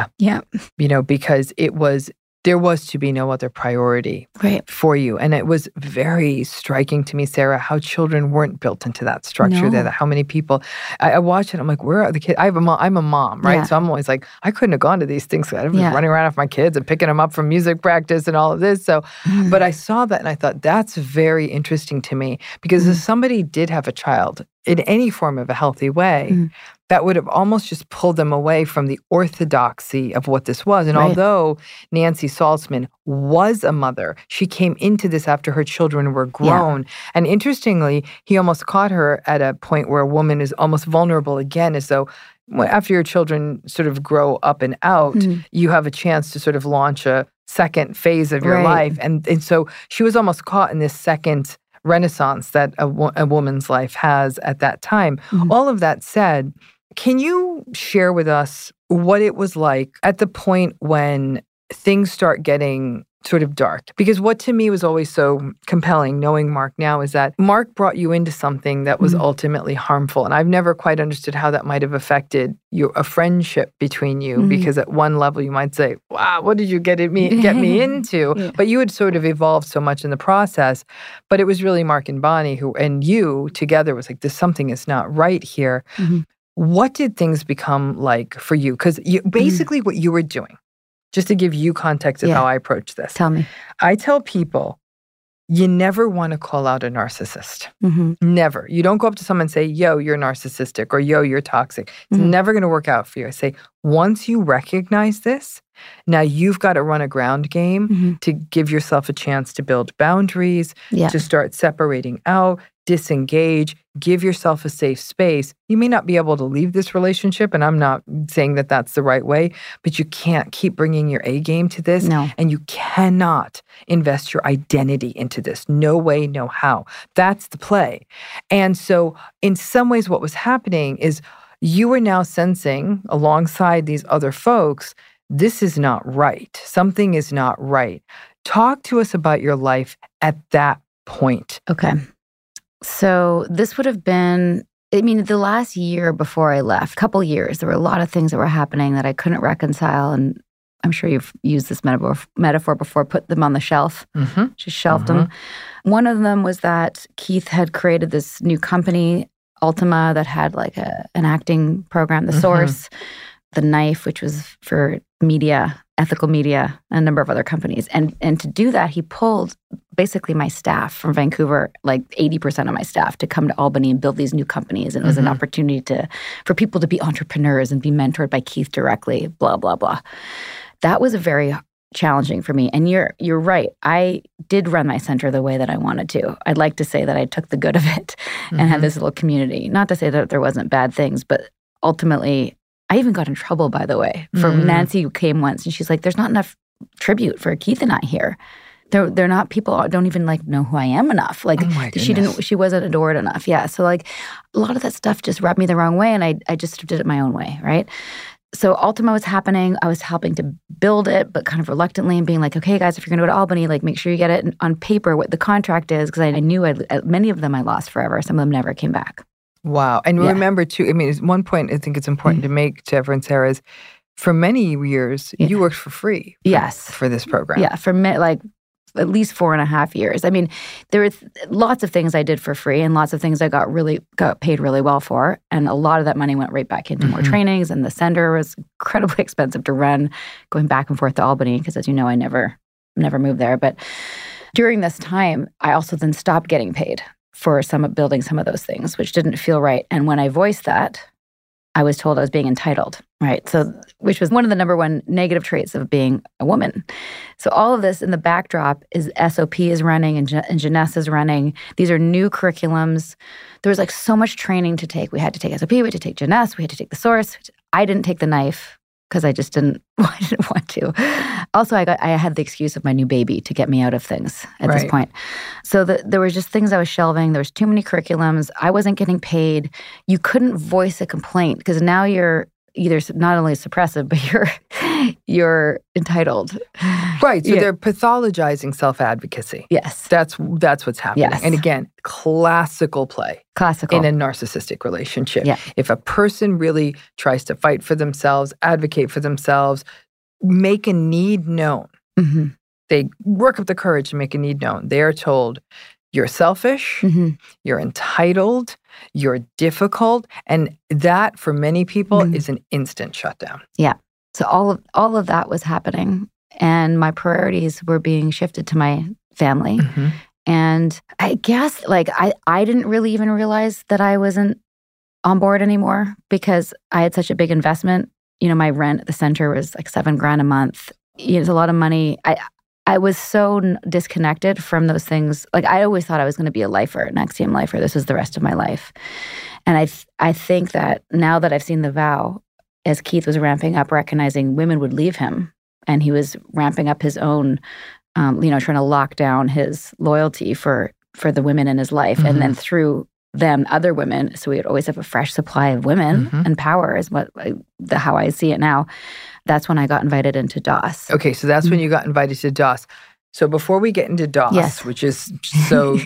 Because there was to be no other priority for you. And it was very striking to me, Sarah, how children weren't built into that structure there, how many people, I watch it, I'm like, where are the kids? I'm a mom, right? Yeah. So I'm always like, I couldn't have gone to these things. I was running around with my kids and picking them up from music practice and all of this. So, but I saw that and I thought, that's very interesting to me because if somebody did have a child in any form of a healthy way, that would have almost just pulled them away from the orthodoxy of what this was. And although Nancy Saltzman was a mother, she came into this after her children were grown. And interestingly, he almost caught her at a point where a woman is almost vulnerable again, as though after your children sort of grow up and out, you have a chance to sort of launch a second phase of your life. And so she was almost caught in this second renaissance that a woman's life has at that time. All of that said, can you share with us what it was like at the point when things start getting sort of dark? Because what to me was always so compelling, knowing Mark now, is that Mark brought you into something that was ultimately harmful. And I've never quite understood how that might have affected a friendship between you, because at one level you might say, wow, what did you get me into? But you had sort of evolved so much in the process. But it was really Mark and Bonnie and you together was like, something is not right here. What did things become like for you? Because basically what you were doing, just to give you context of how I approach this. Tell me. I tell people, you never want to call out a narcissist. Never. You don't go up to someone and say, yo, you're narcissistic, or yo, you're toxic. It's never going to work out for you. I say, once you recognize this, now you've got to run a ground game to give yourself a chance to build boundaries, to start separating out, disengage, give yourself a safe space. You may not be able to leave this relationship, and I'm not saying that that's the right way, but you can't keep bringing your A game to this, and you cannot invest your identity into this. No way, no how. That's the play. And so in some ways what was happening is you were now sensing, alongside these other folks, this is not right. Something is not right. Talk to us about your life at that point. Okay. So this would have been, the last year before I left, couple years, there were a lot of things that were happening that I couldn't reconcile. And I'm sure you've used this metaphor before, put them on the shelf, just shelved them. One of them was that Keith had created this new company, Ultima, that had like an acting program, The Source, The Knife, which was for media, ethical media, and a number of other companies. And to do that, he pulled basically my staff from Vancouver, like 80% of my staff, to come to Albany and build these new companies. And it was an opportunity for people to be entrepreneurs and be mentored by Keith directly, blah, blah, blah. That was very challenging for me. And you're right. I did run my center the way that I wanted to. I'd like to say that I took the good of it and had this little community. Not to say that there wasn't bad things, but ultimately, I even got in trouble, by the way, from Nancy, who came once, and she's like, there's not enough tribute for Keith and I here. They're not, people don't even know who I am enough. Like, she wasn't adored enough. Yeah. So like a lot of that stuff just rubbed me the wrong way, and I just did it my own way, right? So Ultima was happening. I was helping to build it, but kind of reluctantly, and being like, okay, guys, if you're going to go to Albany, like, make sure you get it on paper what the contract is, because I knew many of them I lost forever. Some of them never came back. Wow. And remember, too, at one point, I think it's important to make to everyone, Sarah, is for many years, you worked for free. Yes. For this program. Yeah, for like at least 4.5 years. I mean, there were lots of things I did for free and lots of things I got paid really well for. And a lot of that money went right back into more trainings. And the center was incredibly expensive to run, going back and forth to Albany, because as you know, I never moved there. But during this time, I also then stopped getting paid for building some of those things, which didn't feel right. And when I voiced that, I was told I was being entitled, right? So, which was one of the number one negative traits of being a woman. So all of this in the backdrop is SOP is running and Jeunesse is running. These are new curriculums. There was like so much training to take. We had to take SOP, we had to take Jeunesse, we had to take the source. I didn't take the knife because I just didn't want to. Also, I had the excuse of my new baby to get me out of things at this point. So there were just things I was shelving. There was too many curriculums. I wasn't getting paid. You couldn't voice a complaint because now you're either not only suppressive, but you're entitled. Right. So they're pathologizing self-advocacy. Yes. That's what's happening. Yes. And again, classical play. Classical. In a narcissistic relationship. Yeah. If a person really tries to fight for themselves, advocate for themselves, make a need known, they work up the courage to make a need known. They are told, you're selfish, you're entitled, you're difficult, and that, for many people, is an instant shutdown. Yeah. So all of that was happening, and my priorities were being shifted to my family. And I guess, like, I didn't really even realize that I wasn't on board anymore because I had such a big investment. You know, my rent at the center was like $7,000 a month. It's a lot of money. I was so disconnected from those things. Like, I always thought I was going to be a lifer, an NXIVM lifer. This was the rest of my life. And I think that now that I've seen The Vow, as Keith was ramping up, recognizing women would leave him, and he was ramping up his own, trying to lock down his loyalty for the women in his life. And then through them, other women. So we would always have a fresh supply of women and power is how I see it now. That's when I got invited into DOS. Okay, so that's when you got invited to DOS. So before we get into DOS, which is so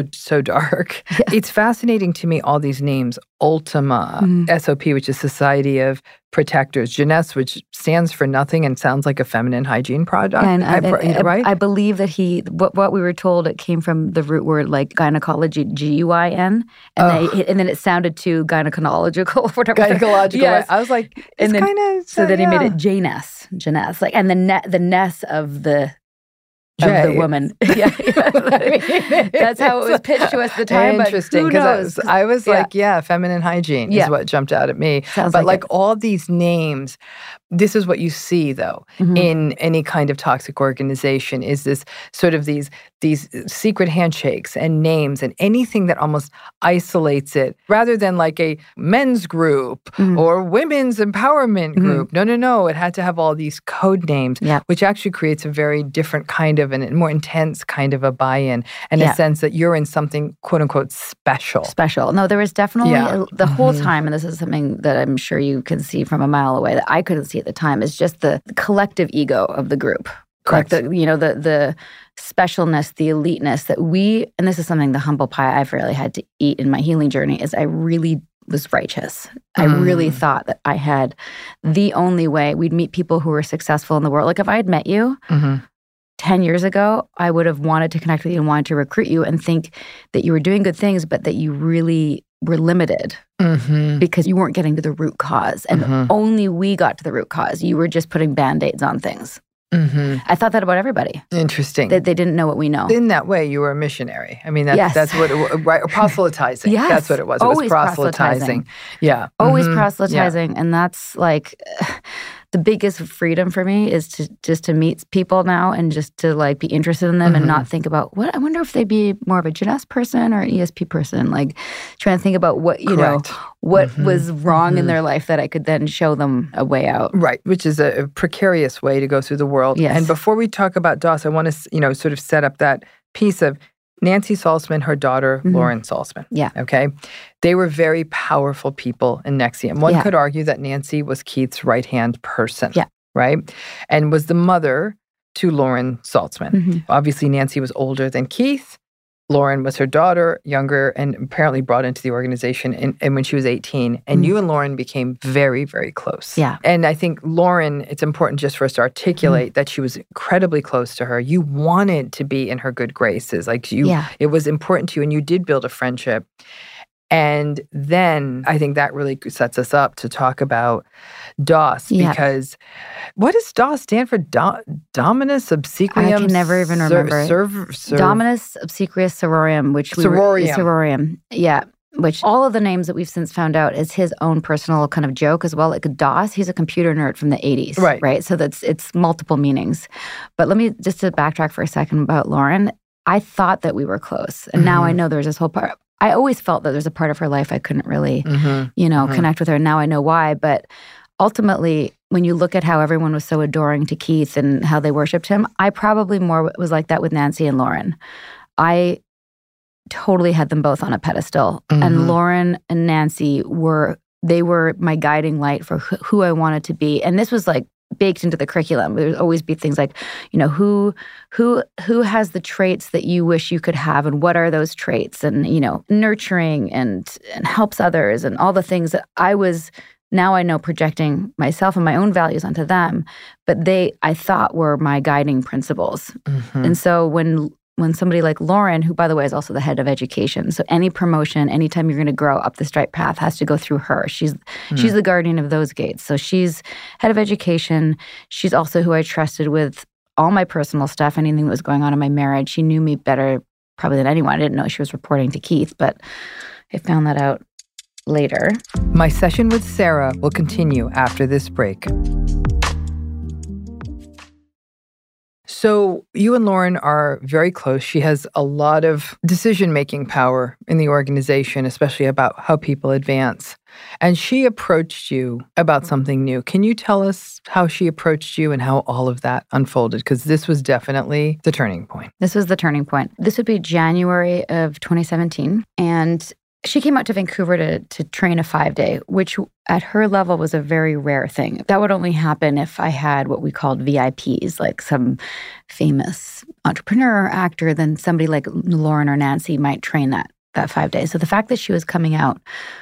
dark, it's fascinating to me, all these names. Ultima, SOP, which is Society of Protectors, Jeunesse, which stands for nothing and sounds like a feminine hygiene product. And right? I believe that what we were told, it came from the root word like gynecology, GUIN, and then it sounded too gynecological, whatever. Gynecological. Yes. I was like, it's kind of so then he made it Jeunesse, like, and the ness of the woman. That's how it was pitched to us at the time. Interesting, because I was like, feminine hygiene is what jumped out at me. Sounds but like all these names, this is what you see, though, in any kind of toxic organization, is this sort of these secret handshakes and names and anything that almost isolates it, rather than like a men's group or women's empowerment group. No. It had to have all these code names, which actually creates a very different kind of and more intense kind of a buy-in and a sense that you're in something, quote unquote, special. No, there was definitely the whole time, and this is something that I'm sure you can see from a mile away that I couldn't see at the time, is just the collective ego of the group. Correct. Like the specialness, the eliteness that and this is something, the humble pie I've really had to eat in my healing journey, is I really was righteous. I really thought that I had the only way. We'd meet people who were successful in the world. Like if I had met you 10 years ago, I would have wanted to connect with you and wanted to recruit you and think that you were doing good things, but that you really were limited because you weren't getting to the root cause. And only we got to the root cause. You were just putting Band-Aids on things. I thought that about everybody. Interesting. That they didn't know what we know. In that way, you were a missionary. I mean, that's what right? Or proselytizing. Yes. That's what it was. Always it was proselytizing. Yeah. Always proselytizing. Yeah. And that's like the biggest freedom for me is to meet people now and just to like be interested in them and not think about I wonder if they'd be more of a Jeunesse person or an ESP person. Like trying to think about what, what was wrong in their life that I could then show them a way out. Right. Which is a precarious way to go through the world. Yes. And before we talk about DOS, I want to, sort of set up that piece of Nancy Salzman, her daughter, Lauren Salzman. Yeah. Okay. They were very powerful people in NXIVM. One could argue that Nancy was Keith's right-hand person. Yeah. Right? And was the mother to Lauren Salzman. Obviously, Nancy was older than Keith. Lauren was her daughter, younger, and apparently brought into the organization and when she was 18. And you and Lauren became very, very close. Yeah. And I think Lauren, it's important just for us to articulate that she was incredibly close to her. You wanted to be in her good graces. Like it was important to you, and you did build a friendship. And then I think that really sets us up to talk about DOS, because what does DOS stand for? Dominus Obsequium? I can never even remember. Dominus Obsequious Sororium, which Sororium. Yeah. Which all of the names that we've since found out is his own personal kind of joke as well. Like DOS, he's a computer nerd from the 80s. Right. So it's multiple meanings. But let me just to backtrack for a second about Lauren. I thought that we were close. And now I know there's this whole part. I always felt that there's a part of her life I couldn't really, connect with her. Now I know why. But ultimately, when you look at how everyone was so adoring to Keith and how they worshipped him, I probably more was like that with Nancy and Lauren. I totally had them both on a pedestal. And Lauren and Nancy were my guiding light for who I wanted to be. And this was like baked into the curriculum. There would always be things like, who has the traits that you wish you could have, and what are those traits, and nurturing and helps others, and all the things that now I know projecting myself and my own values onto them, but I thought were my guiding principles. And so when somebody like Lauren, who, by the way, is also the head of education, so any promotion, anytime you're going to grow up the straight path has to go through her. She's the guardian of those gates. So she's head of education. She's also who I trusted with all my personal stuff, anything that was going on in my marriage. She knew me better probably than anyone. I didn't know she was reporting to Keith, but I found that out later. My session with Sarah will continue after this break. So you and Lauren are very close. She has a lot of decision-making power in the organization, especially about how people advance. And she approached you about something new. Can you tell us how she approached you and how all of that unfolded? Because this was definitely the turning point. This was the turning point. This would be January of 2017. And she came out to Vancouver to train a 5-day, which at her level was a very rare thing. That would only happen if I had what we called VIPs, like some famous entrepreneur or actor. Then somebody like Lauren or Nancy might train that 5 days. So the fact that she was coming out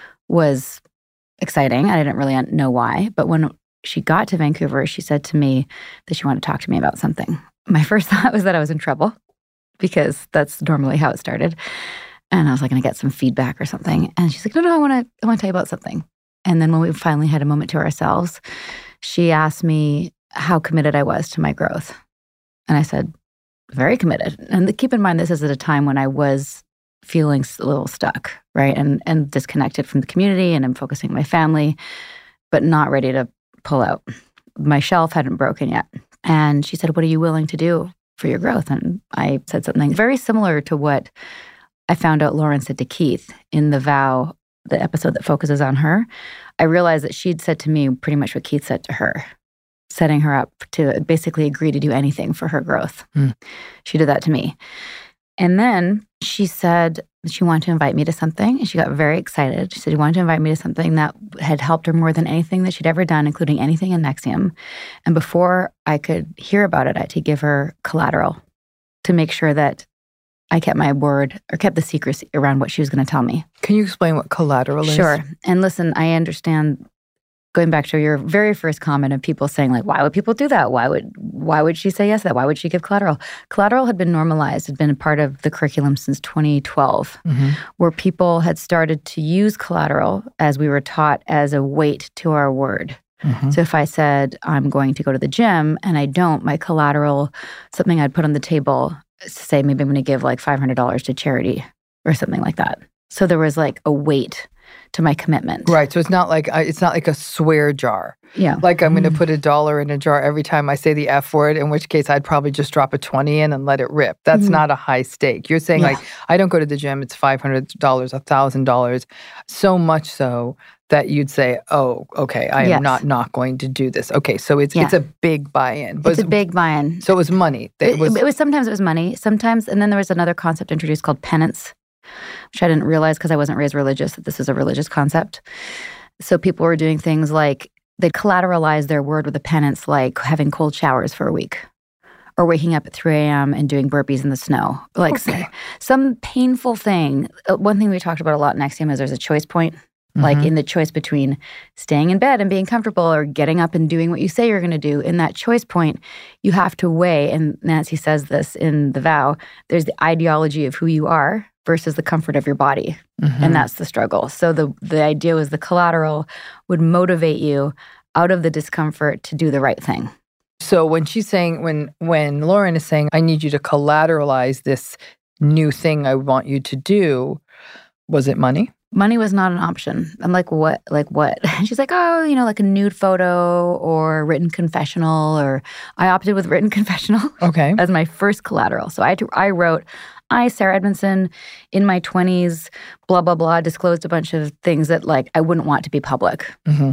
was exciting. I didn't really know why. But when she got to Vancouver, she said to me that she wanted to talk to me about something. My first thought was that I was in trouble, because that's normally how it started. And I was like, going to get some feedback or something. And she's like, no, I want to tell you about something. And then when we finally had a moment to ourselves, she asked me how committed I was to my growth. And I said, very committed. And keep in mind, this is at a time when I was feeling a little stuck, right? And disconnected from the community, and I'm focusing on my family, but not ready to pull out. My shelf hadn't broken yet. And she said, what are you willing to do for your growth? And I said something very similar to what I found out Lauren said to Keith in The Vow, the episode that focuses on her. I realized that she'd said to me pretty much what Keith said to her, setting her up to basically agree to do anything for her growth. She did that to me. And then she said that she wanted to invite me to something, and she got very excited. She said she wanted to invite me to something that had helped her more than anything that she'd ever done, including anything in NXIVM. And before I could hear about it, I had to give her collateral to make sure that I kept my word, or kept the secrecy around what she was going to tell me. Can you explain what collateral is? Sure. And listen, I understand, going back to your very first comment of people saying, like, why would people do that? Why would she say yes to that? Why would she give collateral? Collateral had been normalized, had been a part of the curriculum since 2012, where people had started to use collateral, as we were taught, as a weight to our word. So if I said, I'm going to go to the gym, and I don't, my collateral, something I'd put on the table, to say maybe I'm going to give like $500 to charity or something like that. So there was like a weight to my commitment. Right. So it's not like a swear jar. Yeah. Like I'm going to put $1 in a jar every time I say the F word, in which case I'd probably just drop a 20 in and let it rip. That's not a high stake. You're saying like, I don't go to the gym, it's $500, $1,000. So much so that you'd say, oh, okay, I am not going to do this. Okay, so it's a big buy-in. It's a big buy-in. So it was money. Sometimes it was money. Sometimes, and then there was another concept introduced called penance, which I didn't realize because I wasn't raised religious, that this is a religious concept. So people were doing things like, they collateralized their word with a penance, like having cold showers for a week, or waking up at 3 a.m. and doing burpees in the snow. Like some painful thing. One thing we talked about a lot in NXIVM is there's a choice point. Like in the choice between staying in bed and being comfortable or getting up and doing what you say you're going to do. In that choice point, you have to weigh, and Nancy says this in The Vow, there's the ideology of who you are versus the comfort of your body. And that's the struggle. So the idea was the collateral would motivate you out of the discomfort to do the right thing. So when she's saying, when Lauren is saying, I need you to collateralize this new thing I want you to do, was it money? Money was not an option. I'm like, what? Like what? She's like, oh, like a nude photo or written confessional, or I opted with written confessional as my first collateral. So I wrote, I, Sarah Edmondson, in my 20s, blah, blah, blah, disclosed a bunch of things that like I wouldn't want to be public.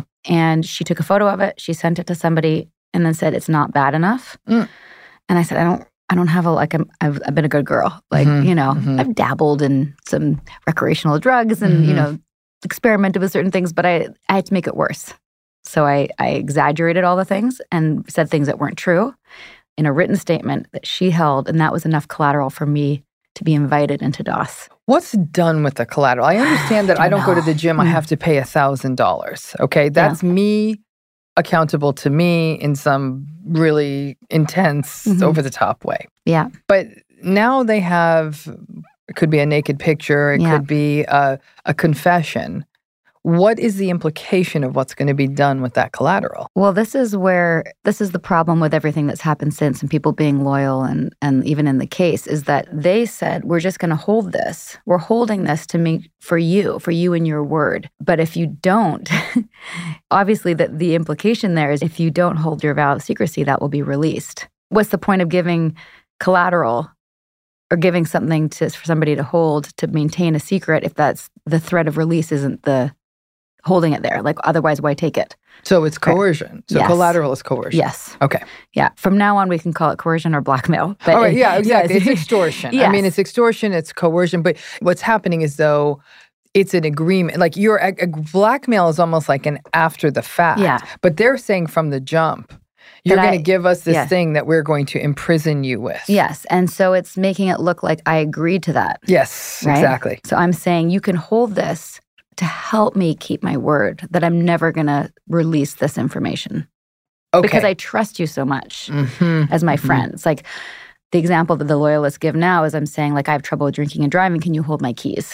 And she took a photo of it. She sent it to somebody and then said, it's not bad enough. And I said, I don't have I've been a good girl. Like, I've dabbled in some recreational drugs and, experimented with certain things, but I had to make it worse. So I exaggerated all the things and said things that weren't true in a written statement that she held. And that was enough collateral for me to be invited into DOS. What's done with the collateral? I understand that I don't go to the gym. I have to pay $1,000. Okay. That's me accountable to me in some really intense, over-the-top way. Yeah. But now they have, it could be a naked picture, it could be a confession. What is the implication of what's going to be done with that collateral? Well, this is the problem with everything that's happened since and people being loyal and even in the case is that they said, we're just going to hold this. We're holding this to me for you and your word. But if you don't, obviously the implication there is if you don't hold your vow of secrecy, that will be released. What's the point of giving collateral or giving something for somebody to hold to maintain a secret if that's the threat of release isn't the holding it there? Like, otherwise, why take it? So it's coercion. So collateral is coercion. Yes. Okay. Yeah. From now on, we can call it coercion or blackmail. But all right. Yeah, exactly. It's extortion. I mean, it's extortion, it's coercion. But what's happening is, though, it's an agreement. Like, a blackmail is almost like an after the fact. Yeah. But they're saying from the jump, you're going to give us this thing that we're going to imprison you with. Yes. And so it's making it look like I agreed to that. Yes, right? Exactly. So I'm saying you can hold this to help me keep my word that I'm never going to release this information. Okay. Because I trust you so much as my friends. Like the example that the loyalists give now is I'm saying, like, I have trouble drinking and driving. Can you hold my keys?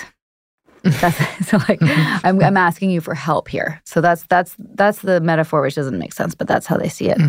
I'm asking you for help here. So that's the metaphor, which doesn't make sense, but that's how they see it.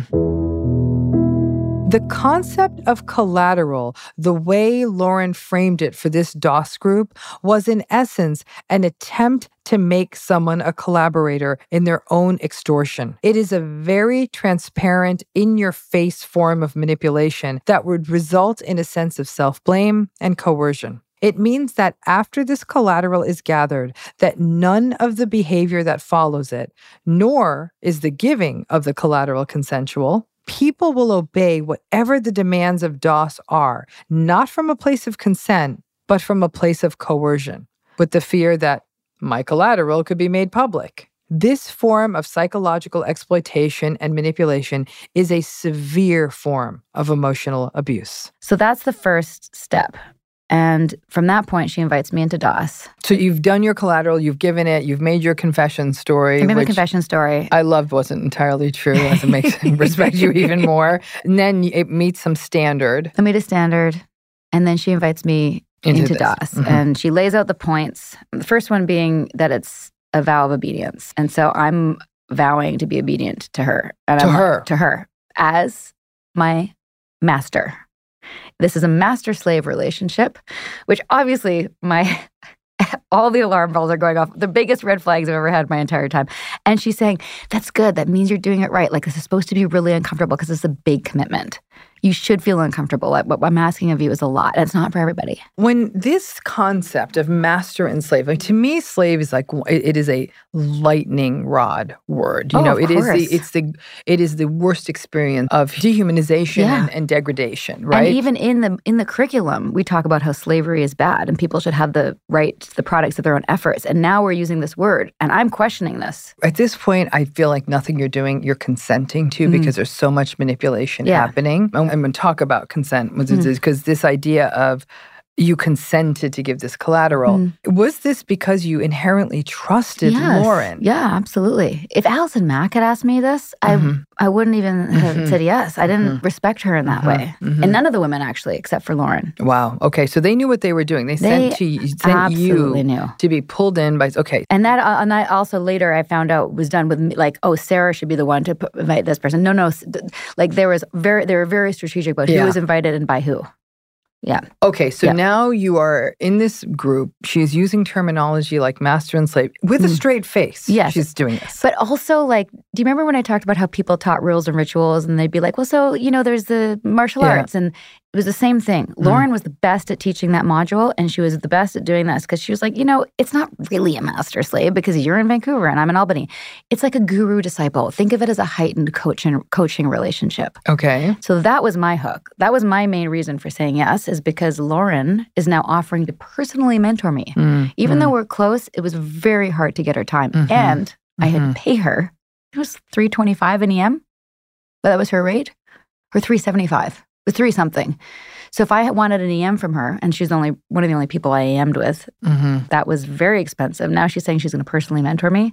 The concept of collateral, the way Lauren framed it for this DOS group, was in essence an attempt to make someone a collaborator in their own extortion. It is a very transparent, in-your-face form of manipulation that would result in a sense of self-blame and coercion. It means that after this collateral is gathered, that none of the behavior that follows it, nor is the giving of the collateral consensual. People will obey whatever the demands of DOS are, not from a place of consent, but from a place of coercion, with the fear that my collateral could be made public. This form of psychological exploitation and manipulation is a severe form of emotional abuse. So that's the first step. And from that point, she invites me into DOS. So you've done your collateral, you've given it, you've made your confession story. I made my confession story. I loved wasn't entirely true, as it makes me respect you even more. And then it meets some standard. I made a standard, and then she invites me into DOS. And she lays out the points. The first one being that it's a vow of obedience. And so I'm vowing to be obedient to her. And to her. As my master. This is a master-slave relationship, which obviously all the alarm bells are going off. The biggest red flags I've ever had my entire time. And she's saying, that's good. That means you're doing it right. Like, this is supposed to be really uncomfortable because it's a big commitment. You should feel uncomfortable. Like, what I'm asking of you is a lot. And it's not for everybody. When this concept of master and slave, like, to me, slave is like, it is a lightning rod word. You know, it is the worst experience of dehumanization and degradation, right? And even in the curriculum, we talk about how slavery is bad and people should have the right to the products of their own efforts. And now we're using this word, and I'm questioning this. At this point, I feel like nothing you're doing, you're consenting to because there's so much manipulation happening. I'm going to talk about consent, because this idea of you consented to give this collateral. Was this because you inherently trusted Lauren? Yeah, absolutely. If Allison Mack had asked me this, I wouldn't even have said yes. I didn't respect her in that way. And none of the women, actually, except for Lauren. Wow. Okay, so they knew what they were doing. They sent you knew. to be pulled in by, okay. And that also later I found out was done with, like, oh, Sarah should be the one to invite this person. No. Like, they were very strategic about who was invited and by who. Yeah. Okay, so now you are in this group. She's using terminology like master and slave with a straight face. Yes. She's doing this. But also, like, do you remember when I talked about how people taught rules and rituals and they'd be like, well, so, there's the martial arts. And it was the same thing. Lauren was the best at teaching that module, and she was the best at doing this because she was like, it's not really a master-slave because you're in Vancouver and I'm in Albany. It's like a guru-disciple. Think of it as a heightened coaching relationship. Okay. So that was my hook. That was my main reason for saying yes, is because Lauren is now offering to personally mentor me. Even though we're close, it was very hard to get her time. And I had to pay her. It was $325 an EM. But that was her rate. Or $375. With 3 something. So if I wanted an EM from her, and she's one of the only people I EM'd with, that was very expensive. Now she's saying she's going to personally mentor me.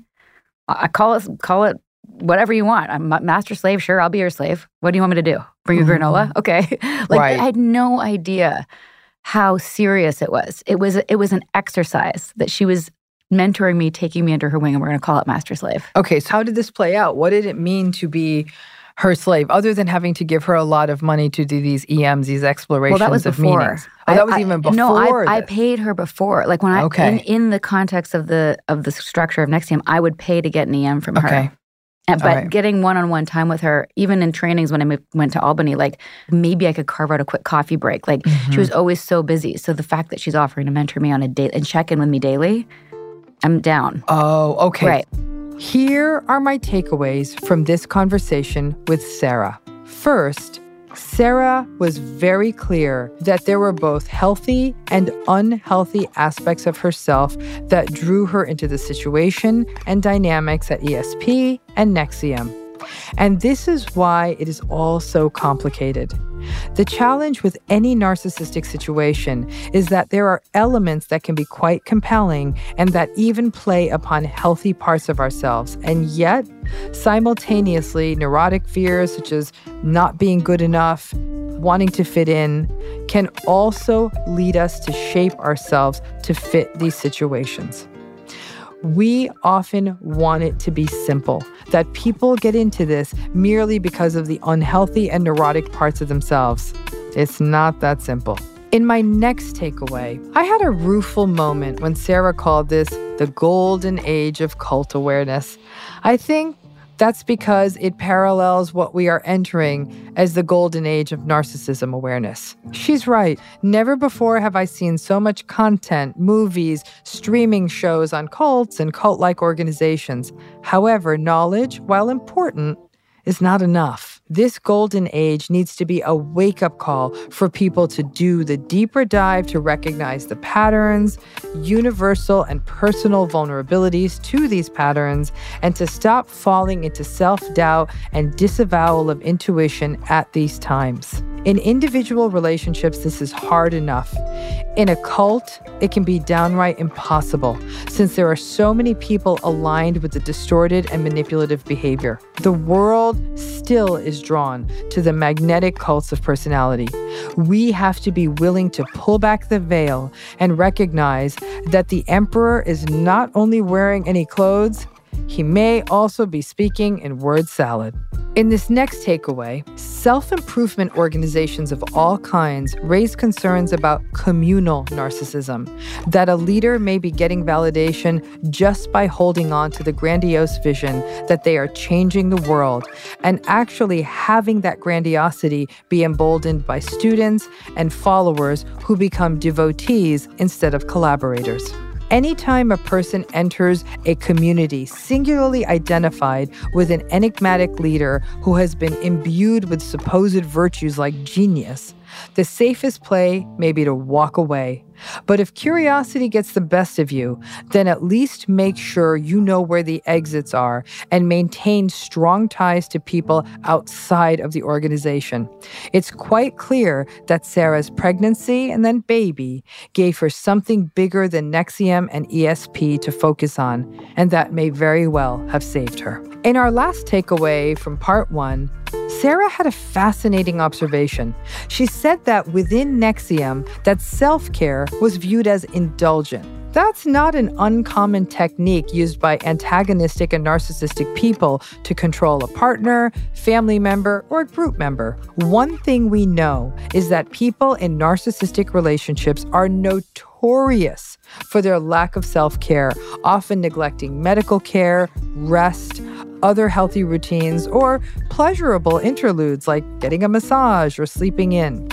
I call it whatever you want. I'm master slave. Sure, I'll be your slave. What do you want me to do? Bring you granola? Okay. I had no idea how serious it was. It was an exercise that she was mentoring me, taking me under her wing, and we're going to call it master slave. Okay, so how did this play out? What did it mean to be her slave, other than having to give her a lot of money to do these EMs, these explorations that was of before. Meanings? Oh, that was even before. No, I paid her before. Like when in the context of the structure of NXIVM, I would pay to get an EM from her. But getting one-on-one time with her, even in trainings when I went to Albany, like maybe I could carve out a quick coffee break. Like she was always so busy. So the fact that she's offering to mentor me on a date and check in with me daily, I'm down. Oh, okay. Right. Here are my takeaways from this conversation with Sarah. First, Sarah was very clear that there were both healthy and unhealthy aspects of herself that drew her into the situation and dynamics at ESP and NXIVM. And this is why it is all so complicated. The challenge with any narcissistic situation is that there are elements that can be quite compelling and that even play upon healthy parts of ourselves. And yet, simultaneously, neurotic fears such as not being good enough, wanting to fit in, can also lead us to shape ourselves to fit these situations. We often want it to be simple, that people get into this merely because of the unhealthy and neurotic parts of themselves. It's not that simple. In my next takeaway, I had a rueful moment when Sarah called this the golden age of cult awareness. I think that's because it parallels what we are entering as the golden age of narcissism awareness. She's right. Never before have I seen so much content, movies, streaming shows on cults and cult-like organizations. However, knowledge, while important, is not enough. This golden age needs to be a wake-up call for people to do the deeper dive to recognize the patterns, universal and personal vulnerabilities to these patterns, and to stop falling into self-doubt and disavowal of intuition at these times. In individual relationships, this is hard enough. In a cult, it can be downright impossible, since there are so many people aligned with the distorted and manipulative behavior. The world still is drawn to the magnetic cults of personality. We have to be willing to pull back the veil and recognize that the emperor is not only wearing any clothes, he may also be speaking in word salad. In this next takeaway, self-improvement organizations of all kinds raise concerns about communal narcissism, that a leader may be getting validation just by holding on to the grandiose vision that they are changing the world, and actually having that grandiosity be emboldened by students and followers who become devotees instead of collaborators. Anytime a person enters a community singularly identified with an enigmatic leader who has been imbued with supposed virtues like genius, The safest play may be to walk away. But if curiosity gets the best of you, then at least make sure you know where the exits are and maintain strong ties to people outside of the organization. It's quite clear that Sarah's pregnancy and then baby gave her something bigger than NXIVM and ESP to focus on, and that may very well have saved her. In our last takeaway from part 1, Sarah had a fascinating observation. She said that within NXIVM, that self-care was viewed as indulgent. That's not an uncommon technique used by antagonistic and narcissistic people to control a partner, family member, or group member. One thing we know is that people in narcissistic relationships are notorious for their lack of self-care, often neglecting medical care, rest, other healthy routines, or pleasurable interludes like getting a massage or sleeping in.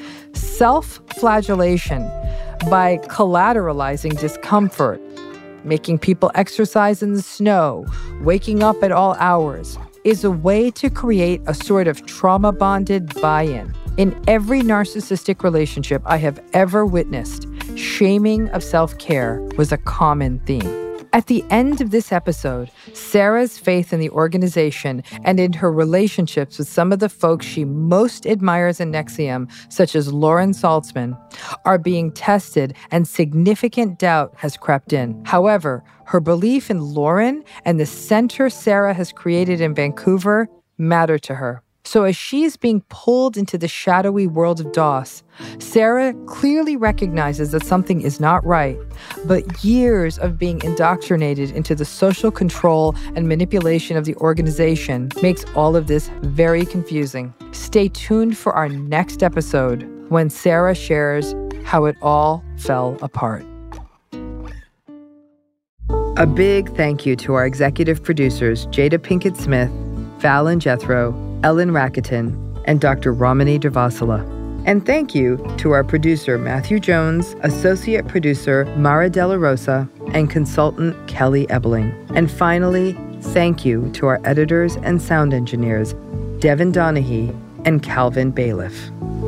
Self-flagellation by collateralizing discomfort, making people exercise in the snow, waking up at all hours, is a way to create a sort of trauma-bonded buy-in. In every narcissistic relationship I have ever witnessed, shaming of self-care was a common theme. At the end of this episode, Sarah's faith in the organization and in her relationships with some of the folks she most admires in NXIVM, such as Lauren Saltzman, are being tested and significant doubt has crept in. However, her belief in Lauren and the center Sarah has created in Vancouver matter to her. So as she's being pulled into the shadowy world of DOS, Sarah clearly recognizes that something is not right, but years of being indoctrinated into the social control and manipulation of the organization makes all of this very confusing. Stay tuned for our next episode when Sarah shares how it all fell apart. A big thank you to our executive producers, Jada Pinkett Smith, Fallon Jethro, Ellen Rakitin, and Dr. Ramani Devasula. And thank you to our producer, Matthew Jones, associate producer, Mara Della Rosa, and consultant, Kelly Ebeling. And finally, thank you to our editors and sound engineers, Devin Donaghy and Calvin Bailiff.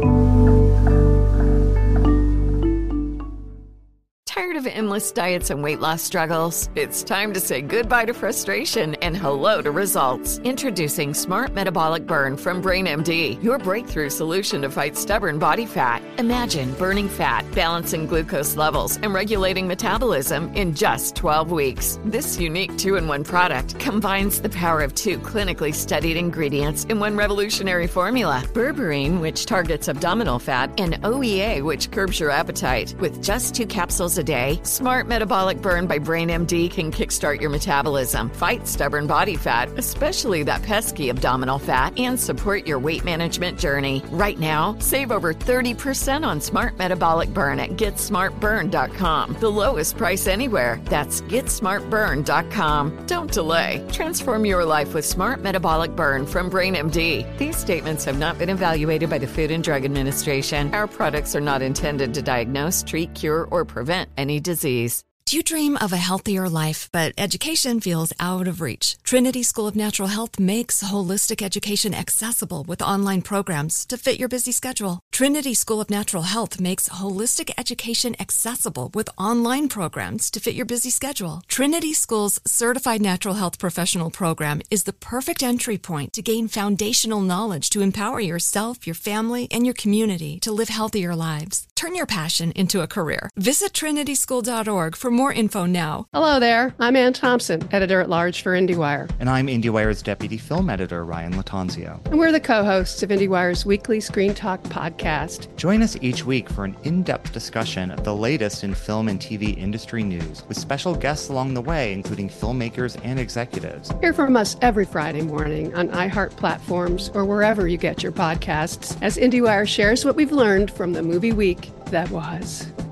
Tired of endless diets and weight loss struggles? It's time to say goodbye to frustration and hello to results. Introducing Smart Metabolic Burn from BrainMD, your breakthrough solution to fight stubborn body fat. Imagine burning fat, balancing glucose levels, and regulating metabolism in just 12 weeks. This unique 2-in-1 product combines the power of 2 clinically studied ingredients in one revolutionary formula. Berberine, which targets abdominal fat, and OEA, which curbs your appetite. With just 2 capsules a day, Smart Metabolic Burn by BrainMD can kickstart your metabolism, fight stubborn body fat, especially that pesky abdominal fat, and support your weight management journey. Right now, save over 30% on Smart Metabolic Burn at GetSmartBurn.com. The lowest price anywhere. That's GetSmartBurn.com. Don't delay. Transform your life with Smart Metabolic Burn from BrainMD. These statements have not been evaluated by the Food and Drug Administration. Our products are not intended to diagnose, treat, cure, or prevent any disease. Do you dream of a healthier life, but education feels out of reach? Trinity School of Natural Health makes holistic education accessible with online programs to fit your busy schedule. Trinity School of Natural Health makes holistic education accessible with online programs to fit your busy schedule. Trinity School's Certified Natural Health Professional Program is the perfect entry point to gain foundational knowledge to empower yourself, your family, and your community to live healthier lives. Turn your passion into a career. Visit trinityschool.org for more info now. Hello there. I'm Ann Thompson, editor-at-large for IndieWire. And I'm IndieWire's deputy film editor, Ryan Latanzio. And we're the co-hosts of IndieWire's weekly Screen Talk podcast. Join us each week for an in-depth discussion of the latest in film and TV industry news, with special guests along the way, including filmmakers and executives. Hear from us every Friday morning on iHeart platforms or wherever you get your podcasts, as IndieWire shares what we've learned from the movie week that was.